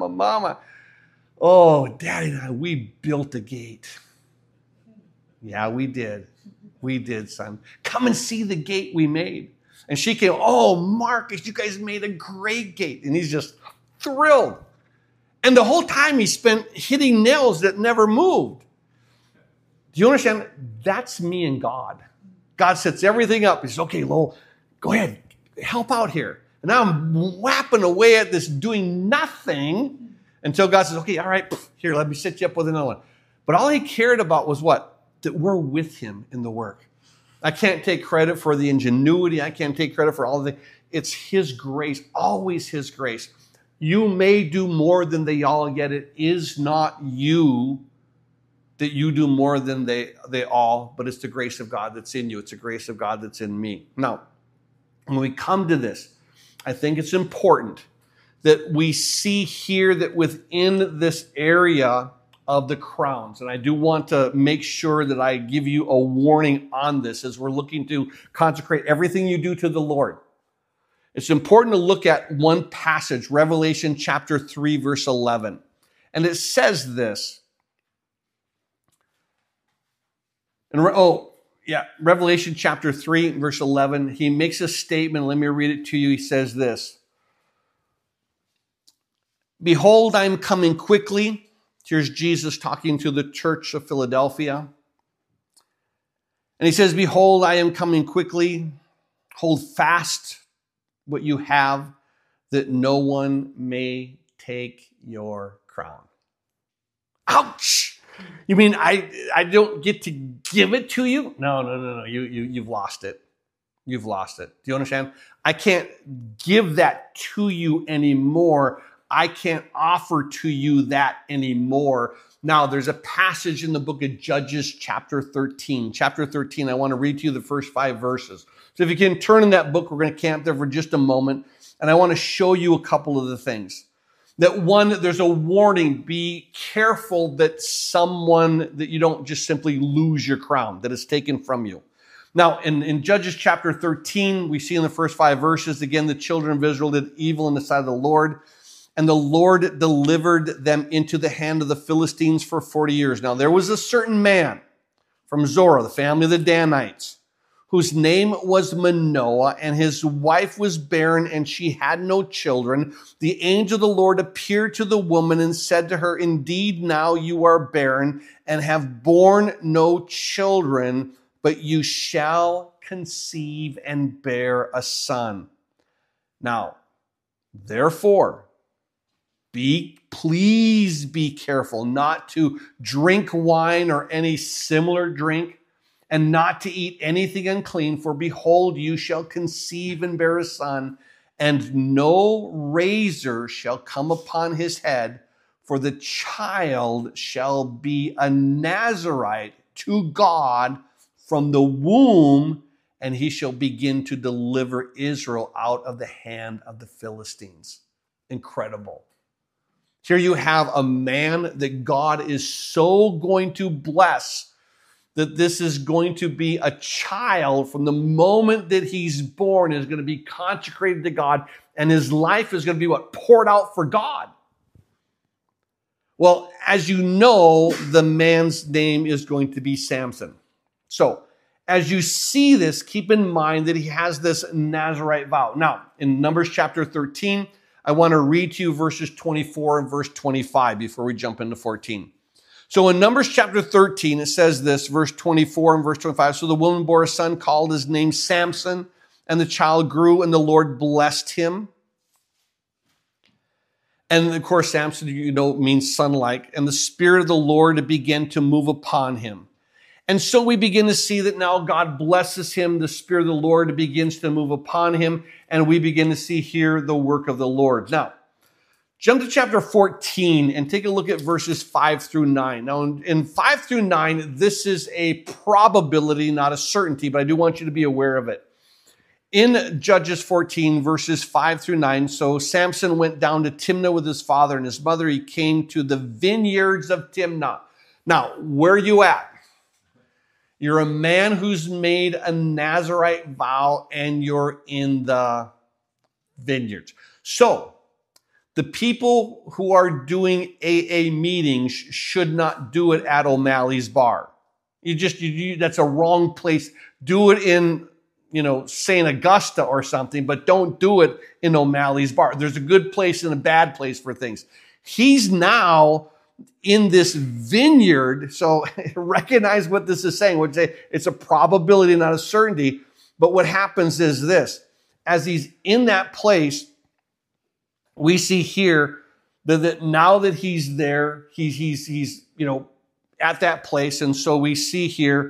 Oh, Daddy and I, we built a gate. Yeah, we did. We did, son. Come and see the gate we made. And she came, oh, Marcus, you guys made a great gate. And he's just thrilled. And the whole time he spent hitting nails that never moved. Do you understand? That's me and God. God sets everything up. He says, okay, Lowell, go ahead, help out here. And now I'm whapping away at this, doing nothing until God says, okay, all right, here, let me set you up with another one. But all he cared about was what? That we're with him in the work. I can't take credit for the ingenuity. I can't take credit for all of it. It's his grace, always his grace. You may do more than they all, yet it is not you that you do more than they all, but it's the grace of God that's in you. It's the grace of God that's in me. Now, when we come to this, I think it's important that we see here that within this area of the crowns, and I do want to make sure that I give you a warning on this as we're looking to consecrate everything you do to the Lord. It's important to look at one passage, Revelation chapter 3, verse 11. And it says this. Revelation chapter 3, verse 11. He makes a statement. Let me read it to you. He says this. Behold, I am coming quickly. Here's Jesus talking to the church of Philadelphia. And he says, behold, I am coming quickly. Hold fast what you have, that no one may take your crown. Ouch! You mean I don't get to give it to you? No. You've lost it. You've lost it. Do you understand? I can't give that to you anymore. I can't offer to you that anymore. Now, there's a passage in the book of Judges, chapter 13. Chapter 13, I want to read to you the first 5 verses. So if you can turn in that book, we're going to camp there for just a moment. And I want to show you a couple of the things. That one, there's a warning. Be careful that you don't just simply lose your crown, that it's taken from you. Now, in Judges chapter 13, we see in the first 5 verses, again, the children of Israel did evil in the sight of the Lord. And the Lord delivered them into the hand of the Philistines for 40 years. Now, there was a certain man from Zorah, the family of the Danites, whose name was Manoah, and his wife was barren, and she had no children. The angel of the Lord appeared to the woman and said to her, indeed, now you are barren and have borne no children, but you shall conceive and bear a son. Now, therefore, please be careful not to drink wine or any similar drink, and not to eat anything unclean, for behold, you shall conceive and bear a son, and no razor shall come upon his head, for the child shall be a Nazarite to God from the womb, and he shall begin to deliver Israel out of the hand of the Philistines. Incredible. Here you have a man that God is so going to bless that this is going to be a child from the moment that he's born is going to be consecrated to God, and his life is going to be poured out for God. Well, as you know, the man's name is going to be Samson. So, as you see this, keep in mind that he has this Nazirite vow. Now, in Numbers chapter 13, I want to read to you verses 24 and verse 25 before we jump into 14. So in Numbers chapter 13, it says this, verse 24 and verse 25. So the woman bore a son, called his name Samson, and the child grew, and the Lord blessed him. And of course, Samson, means son-like. And the Spirit of the Lord began to move upon him. And so we begin to see that now God blesses him. The Spirit of the Lord begins to move upon him. And we begin to see here the work of the Lord. Now, jump to chapter 14 and take a look at verses 5 through 9. Now, in 5 through 9, this is a probability, not a certainty, but I do want you to be aware of it. In Judges 14, verses 5 through 9, so Samson went down to Timnah with his father and his mother. He came to the vineyards of Timnah. Now, where are you at? You're a man who's made a Nazirite vow, and you're in the vineyards. So, the people who are doing AA meetings should not do it at O'Malley's bar. That's a wrong place. Do it in, St. Augusta or something, but don't do it in O'Malley's bar. There's a good place and a bad place for things. He's now in this vineyard, so recognize what this is saying. It's a probability, not a certainty. But what happens is this: as he's in that place, we see here that now that he's there, he's at that place, and so we see here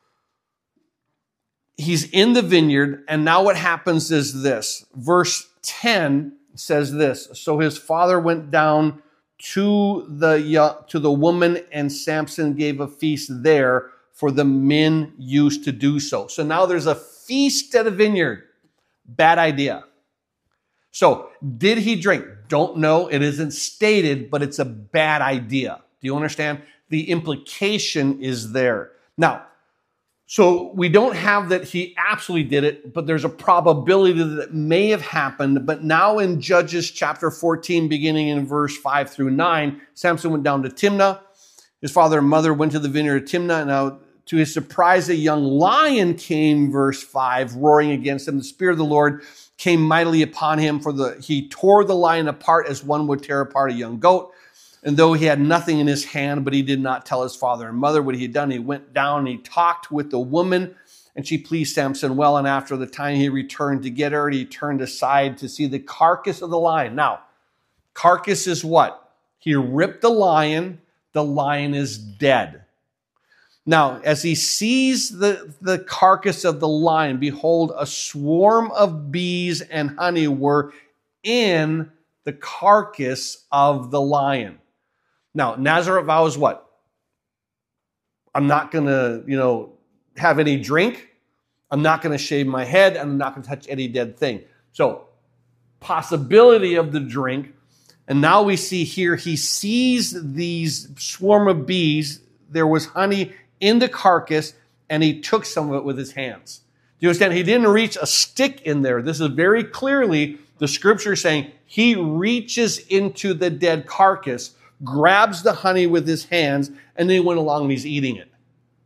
he's in the vineyard, and now what happens is this. Verse 10 says this: so his father went down to the woman, and Samson gave a feast there, for the men used to do so. So now there's a feast at a vineyard. Bad idea. So, did he drink? Don't know. It isn't stated, but it's a bad idea. Do you understand? The implication is there. Now, so we don't have that he absolutely did it, but there's a probability that it may have happened. But now in Judges chapter 14, beginning in verse 5 through 9, Samson went down to Timnah. His father and mother went to the vineyard of Timnah. Now, to his surprise, a young lion came, verse 5, roaring against him. The Spirit of the Lord came mightily upon him, he tore the lion apart as one would tear apart a young goat. And though he had nothing in his hand, but he did not tell his father and mother what he had done, he went down and he talked with the woman, and she pleased Samson well. And after the time he returned to get her, he turned aside to see the carcass of the lion. Now, carcass is what? He ripped the lion is dead. Now, as he sees the carcass of the lion, behold, a swarm of bees and honey were in the carcass of the lion. Now, Nazirite vow is what? I'm not going to, have any drink. I'm not going to shave my head. I'm not going to touch any dead thing. So, possibility of the drink. And now we see here, he sees these swarm of bees. There was honey in the carcass, and he took some of it with his hands. Do you understand? He didn't reach a stick in there. This is very clearly the scripture saying he reaches into the dead carcass, grabs the honey with his hands, and then he went along and he's eating it.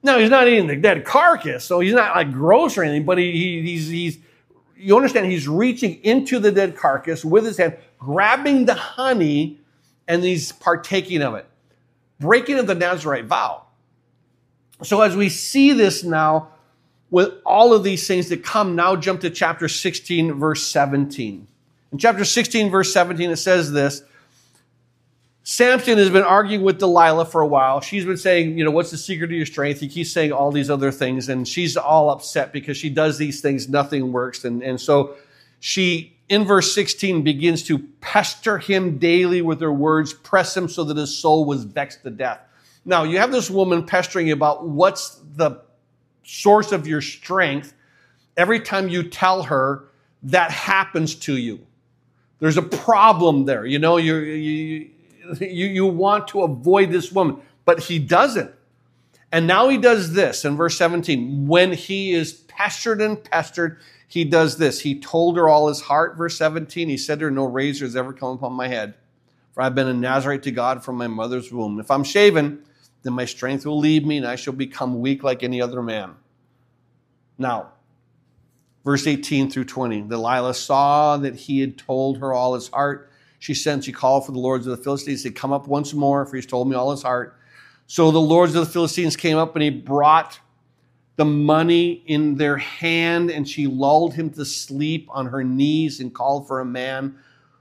Now, he's not eating the dead carcass, so he's not like gross or anything, but he's you understand, he's reaching into the dead carcass with his hand, grabbing the honey, and he's partaking of it. Breaking of the Nazirite vow. So as we see this now, with all of these things that come, now jump to chapter 16, verse 17. In chapter 16, verse 17, it says this: Samson has been arguing with Delilah for a while. She's been saying, what's the secret of your strength? He keeps saying all these other things, and she's all upset because she does these things, nothing works. And so she, in verse 16, begins to pester him daily with her words, press him so that his soul was vexed to death. Now, you have this woman pestering you about what's the source of your strength. Every time you tell her, that happens to you. There's a problem there. You want to avoid this woman, but he doesn't. And now he does this in verse 17. When he is pestered and pestered, he does this. He told her all his heart, verse 17. He said to her, no razor has ever come upon my head, for I've been a Nazirite to God from my mother's womb. If I'm shaven, then my strength will leave me, and I shall become weak like any other man. Now, verse 18 through 20. Delilah saw that he had told her all his heart. She called for the lords of the Philistines. He said, come up once more, for he's told me all his heart. So the lords of the Philistines came up, and he brought the money in their hand, and she lulled him to sleep on her knees and called for a man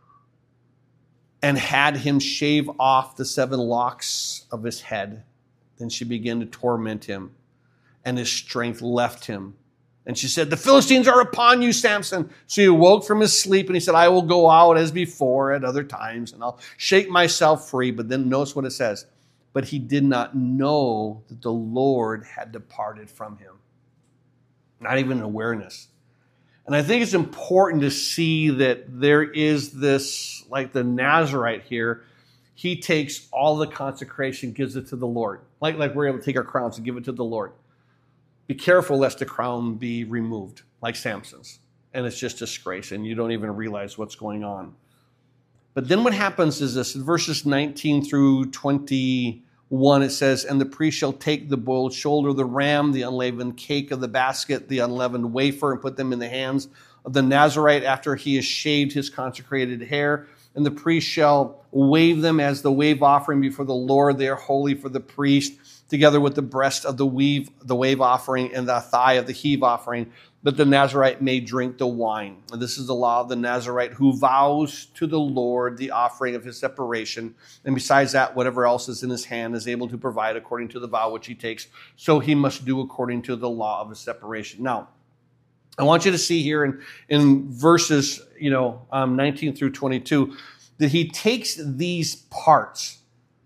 and had him shave off the 7 locks of his head. Then she began to torment him, and his strength left him. And she said, the Philistines are upon you, Samson. So he awoke from his sleep, and he said, I will go out as before at other times, and I'll shake myself free. But then notice what it says. But he did not know that the Lord had departed from him. Not even awareness. And I think it's important to see that there is this, like the Nazirite here, he takes all the consecration, gives it to the Lord. Like we're able to take our crowns and give it to the Lord. Be careful lest the crown be removed, like Samson's. And it's just disgrace, and you don't even realize what's going on. But then what happens is this. In verses 19 through 21, it says, and the priest shall take the boiled shoulder of the ram, the unleavened cake of the basket, the unleavened wafer, and put them in the hands of the Nazirite after he has shaved his consecrated hair. And the priest shall wave them as the wave offering before the Lord. They are holy for the priest, together with the breast of the wave offering and the thigh of the heave offering, that the Nazirite may drink the wine. And this is the law of the Nazirite who vows to the Lord the offering of his separation. And besides that, whatever else is in his hand is able to provide according to the vow which he takes. So he must do according to the law of his separation. Now, I want you to see here in verses 19 through 22 that he takes these parts.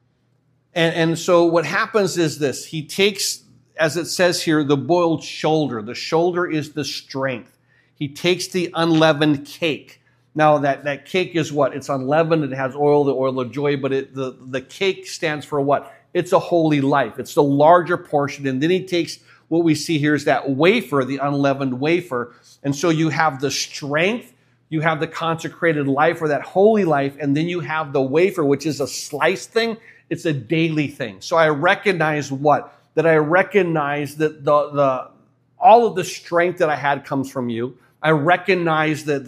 And so what happens is this. He takes, as it says here, the boiled shoulder. The shoulder is the strength. He takes the unleavened cake. Now, that cake is what? It's unleavened. It has oil, the oil of joy, but the cake stands for what? It's a holy life. It's the larger portion. And then he takes what we see here is that wafer, the unleavened wafer. And so you have the strength, you have the consecrated life or that holy life, and then you have the wafer, which is a sliced thing. It's a daily thing. So I recognize what? That I recognize that all of the strength that I had comes from you. I recognize that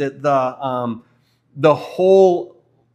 the whole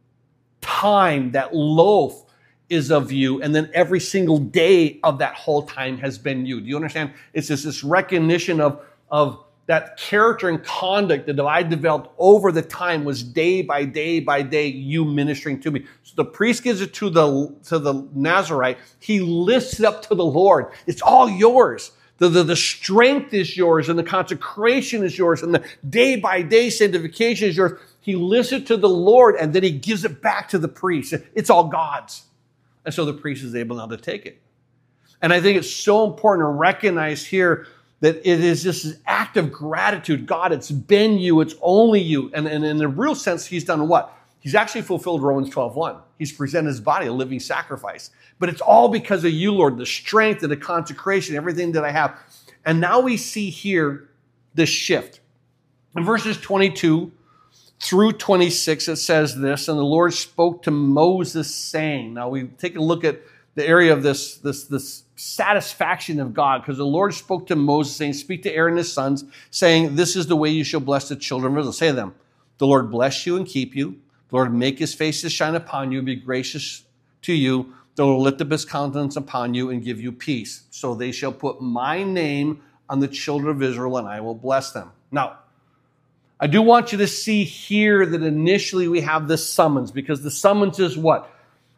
time that loaf is of you, and then every single day of that whole time has been you. Do you understand? It's just this recognition of that character and conduct that I developed over the time was day by day by day you ministering to me. So the priest gives it to the Nazirite. He lifts it up to the Lord. It's all yours. The strength is yours, and the consecration is yours, and the day by day sanctification is yours. He lifts it to the Lord, and then he gives it back to the priest. It's all God's. And so the priest is able now to take it. And I think it's so important to recognize here that it is just an act of gratitude. God, it's been you. It's only you. And in the real sense, he's done what? He's actually fulfilled Romans 12:1. He's presented his body a living sacrifice. But it's all because of you, Lord, the strength and the consecration, everything that I have. And now we see here this shift. In verses 22 through 26, it says this, and the Lord spoke to Moses saying, now we take a look at the area of this satisfaction of God, because the Lord spoke to Moses, saying, speak to Aaron and his sons, saying, this is the way you shall bless the children of Israel. Say to them, the Lord bless you and keep you. The Lord make his face to shine upon you, be gracious to you. The Lord lift up his countenance upon you and give you peace. So they shall put my name on the children of Israel, and I will bless them. Now, I do want you to see here that initially we have this summons, because the summons is what?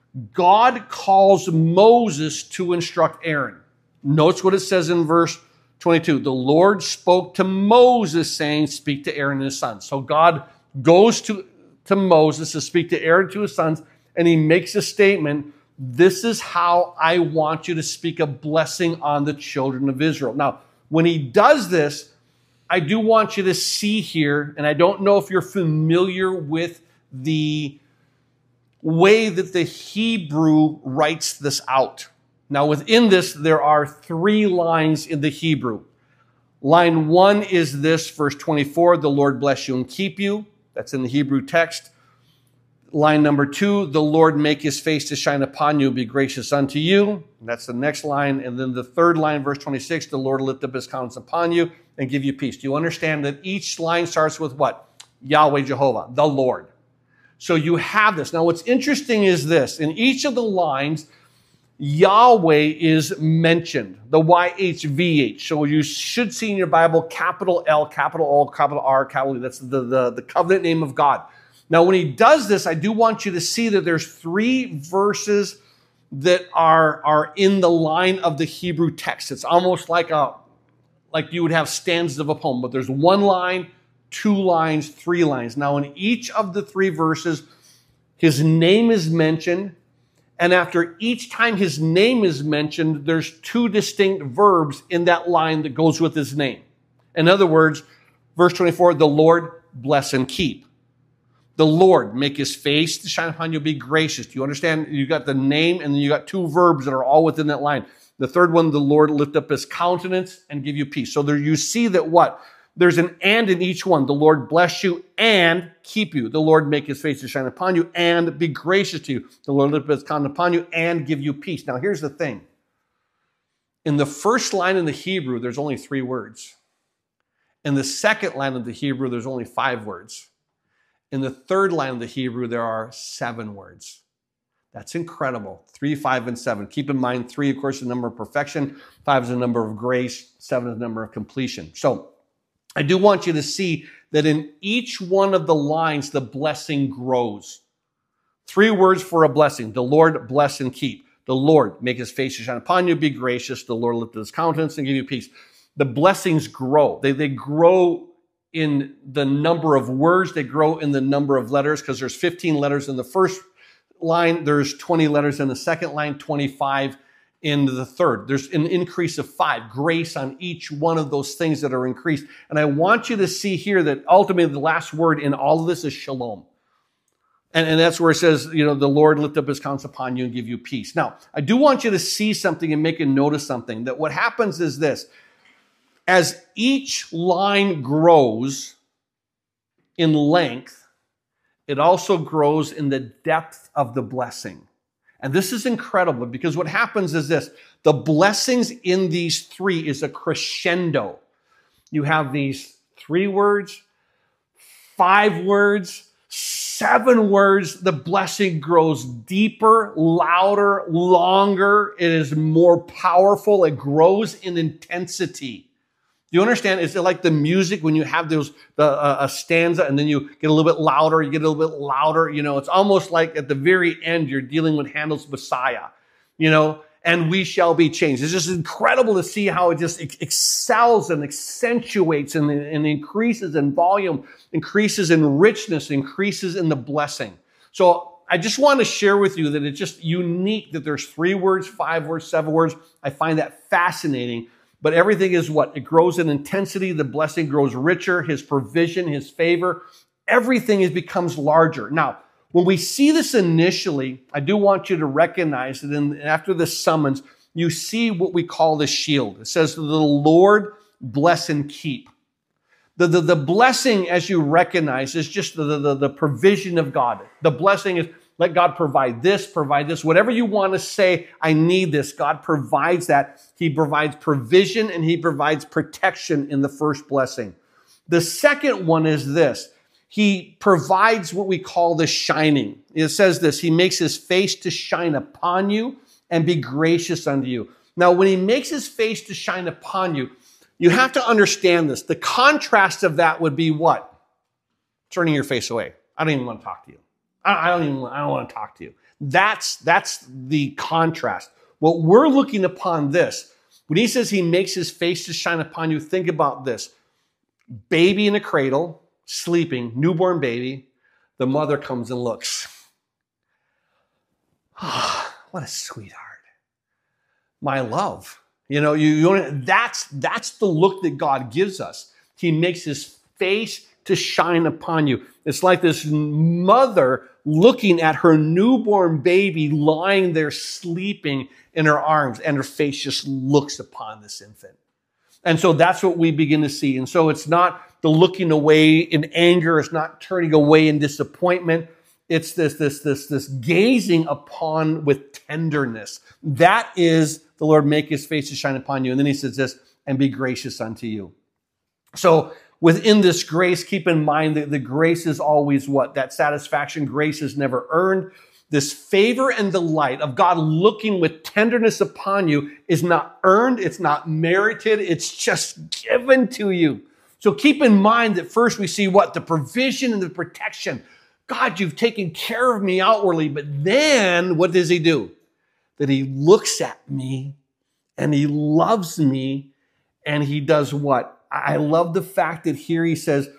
God calls Moses to instruct Aaron. Notice what it says in verse 22. The Lord spoke to Moses, saying, speak to Aaron and his sons. So God goes to Moses to speak to Aaron, to his sons, and he makes a statement. This is how I want you to speak a blessing on the children of Israel. Now, when he does this, I do want you to see here, and I don't know if you're familiar with the way that the Hebrew writes this out. Now, within this, there are 3 lines in the Hebrew. Line 1 is this, verse 24, the Lord bless you and keep you. That's in the Hebrew text. Line number 2, the Lord make his face to shine upon you, be gracious unto you. That's the next line. And then the third line, verse 26, the Lord lift up his countenance upon you and give you peace. Do you understand that each line starts with what? Yahweh, Jehovah, the Lord. So you have this. Now what's interesting is this. In each of the lines, Yahweh is mentioned, the YHVH. So you should see in your Bible, capital L, capital O, capital R, capital E. That's the covenant name of God. Now, when he does this, I do want you to see that there's 3 verses that are in the line of the Hebrew text. It's almost like you would have stanzas of a poem, but there's 1 line, 2 lines, 3 lines. Now, in each of the 3 verses, his name is mentioned, and after each time his name is mentioned, there's 2 distinct verbs in that line that goes with his name. In other words, verse 24, the Lord bless and keep. The Lord make his face to shine upon you, be gracious. Do you understand? You got the name, and then you got 2 verbs that are all within that line. The third one, the Lord lift up his countenance and give you peace. So there you see that what? There's an and in each one. The Lord bless you and keep you. The Lord make his face to shine upon you and be gracious to you. The Lord lift up his countenance upon you and give you peace. Now here's the thing. In the first line in the Hebrew, there's only 3 words. In the second line of the Hebrew, there's only 5 words. In the third line of the Hebrew, there are 7 words. That's incredible. 3, 5, and 7. Keep in mind, 3, of course, is the number of perfection. 5 is the number of grace. 7 is the number of completion. So I do want you to see that in each one of the lines, the blessing grows. 3 words for a blessing. The Lord bless and keep. The Lord make his face to shine upon you, be gracious. The Lord lift his countenance and give you peace. The blessings grow. They grow in the number of words, they grow in the number of letters, because there's 15 letters in the first line, there's 20 letters in the second line, 25 in the third. There's an increase of 5, grace on each one of those things that are increased. And I want you to see here that ultimately the last word in all of this is shalom. And that's where it says, the Lord lift up his countenance upon you and give you peace. Now, I do want you to see something and make a note of something, that what happens is this. As each line grows in length, it also grows in the depth of the blessing. And this is incredible, because what happens is this. The blessings in these 3 is a crescendo. You have these 3 words, 5 words, 7 words. The blessing grows deeper, louder, longer. It is more powerful. It grows in intensity. Do you understand? Is it like the music when you have a stanza and then you get a little bit louder, you get a little bit louder? It's almost like at the very end you're dealing with Handel's Messiah, and we shall be changed. It's just incredible to see how it just excels and accentuates and increases in volume, increases in richness, increases in the blessing. So I just want to share with you that it's just unique that there's 3 words, 5 words, 7 words. I find that fascinating. But everything is what? It grows in intensity. The blessing grows richer. His provision, his favor, everything becomes larger. Now, when we see this initially, I do want you to recognize that after the summons, you see what we call the shield. It says, the Lord bless and keep. The blessing, as you recognize, is just the provision of God. The blessing is Let God provide this, whatever you want to say, I need this. God provides that. He provides provision and he provides protection in the first blessing. The second one is this. He provides what we call the shining. It says this, he makes his face to shine upon you and be gracious unto you. Now, when he makes his face to shine upon you, you have to understand this. The contrast of that would be what? Turning your face away. I don't even want to talk to you. I don't want to talk to you. That's the contrast. What we're looking upon this, when he says he makes his face to shine upon you, think about this. Baby in a cradle, sleeping, newborn baby, the mother comes and looks. Oh, what a sweetheart. My love. That's the look that God gives us. He makes his face to shine upon you. It's like this mother looking at her newborn baby lying there sleeping in her arms, and her face just looks upon this infant. And so that's what we begin to see. And so it's not the looking away in anger. It's not turning away in disappointment. It's this gazing upon with tenderness. That is the Lord make his face to shine upon you. And then he says this, and be gracious unto you. So within this grace, keep in mind that the grace is always what? That satisfaction. Grace is never earned. This favor and delight of God looking with tenderness upon you is not earned. It's not merited. It's just given to you. So keep in mind that first we see what? The provision and the protection. God, you've taken care of me outwardly, but then what does he do? That he looks at me and he loves me and he does what? I love the fact that here he says,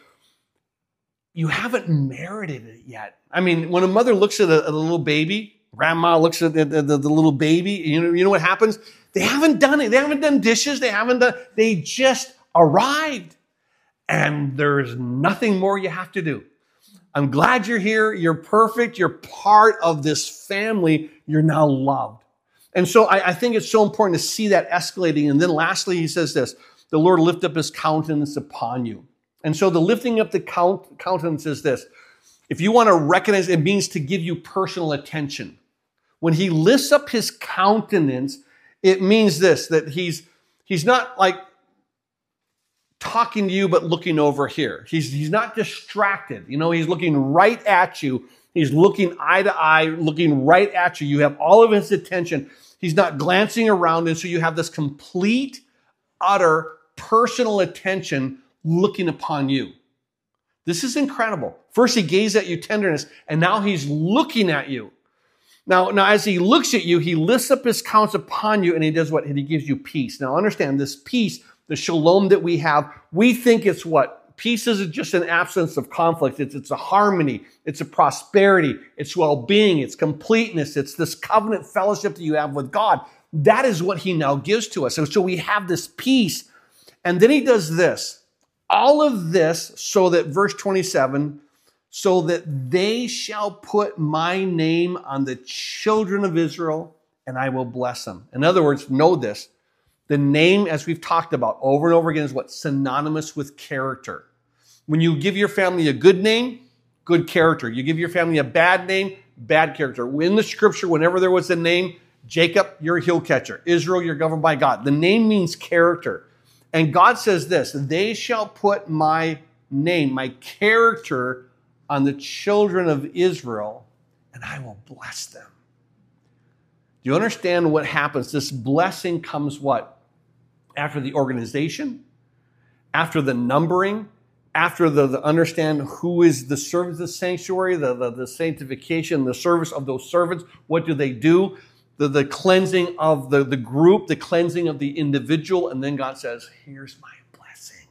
you haven't merited it yet. I mean, when a mother looks at a little baby, grandma looks at the little baby, you know what happens? They haven't done it. They haven't done dishes. They just arrived. And there's nothing more you have to do. I'm glad you're here. You're perfect. You're part of this family. You're now loved. And so I think it's so important to see that escalating. And then lastly, he says this, the Lord lift up his countenance upon you. And so the lifting up the countenance is this. If you want to recognize, it means to give you personal attention. When he lifts up his countenance, it means this, that he's not like talking to you, but looking over here. He's not distracted. He's looking right at you. He's looking eye to eye, looking right at you. You have all of his attention. He's not glancing around. And so you have this complete, utter, personal attention looking upon you. This is incredible. First, he gazed at you tenderness, and now he's looking at you. Now, as he looks at you, he lifts up his countenance upon you, and he does what? And he gives you peace. Now, understand this peace, the shalom that we have, we think it's what? Peace isn't just an absence of conflict. It's a harmony. It's a prosperity. It's well-being. It's completeness. It's this covenant fellowship that you have with God. That is what he now gives to us. So we have this peace. And then he does this. All of this so that, verse 27, so that they shall put my name on the children of Israel, and I will bless them. In other words, know this. The name, as we've talked about over and over again, is what? Synonymous with character. When you give your family a good name, good character. You give your family a bad name, bad character. In the scripture, whenever there was a name, Jacob, you're a heel catcher. Israel, you're governed by God. The name means character. And God says this, they shall put my name, my character on the children of Israel, and I will bless them. Do you understand what happens? This blessing comes what? After the organization, after the numbering, after the understand who is the servant of the sanctuary, the sanctification, the service of those servants. What do they do? The cleansing of the group, the cleansing of the individual. And then God says, here's my blessing.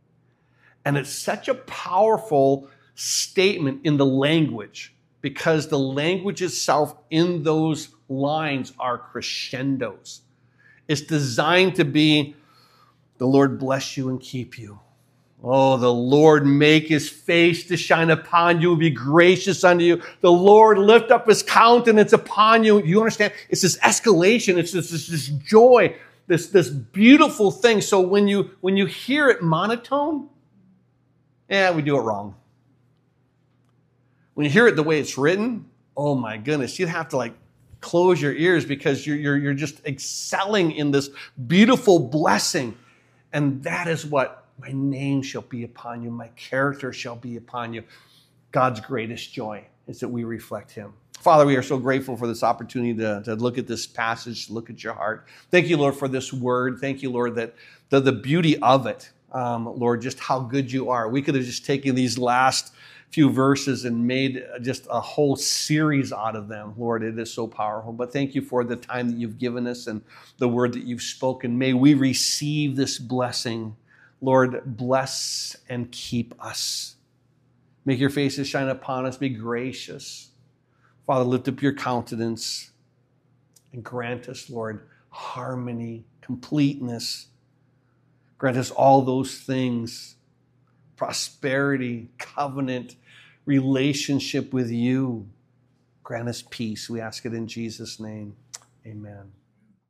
And it's such a powerful statement in the language, because the language itself in those lines are crescendos. It's designed to be, the Lord bless you and keep you. Oh, the Lord make his face to shine upon you and be gracious unto you. The Lord lift up his countenance upon you. You understand? It's this escalation. It's this joy, this beautiful thing. So when you hear it monotone, we do it wrong. When you hear it the way it's written, oh my goodness, you'd have to like close your ears because you're just excelling in this beautiful blessing. And that is what my name shall be upon you. My character shall be upon you. God's greatest joy is that we reflect him. Father, we are so grateful for this opportunity to look at this passage, look at your heart. Thank you, Lord, for this word. Thank you, Lord, that the beauty of it, Lord, just how good you are. We could have just taken these last few verses and made just a whole series out of them. Lord, it is so powerful. But thank you for the time that you've given us and the word that you've spoken. May we receive this blessing. Lord, bless and keep us. Make your faces shine upon us. Be gracious. Father, lift up your countenance and grant us, Lord, harmony, completeness. Grant us all those things, prosperity, covenant, relationship with you. Grant us peace. We ask it in Jesus' name. Amen.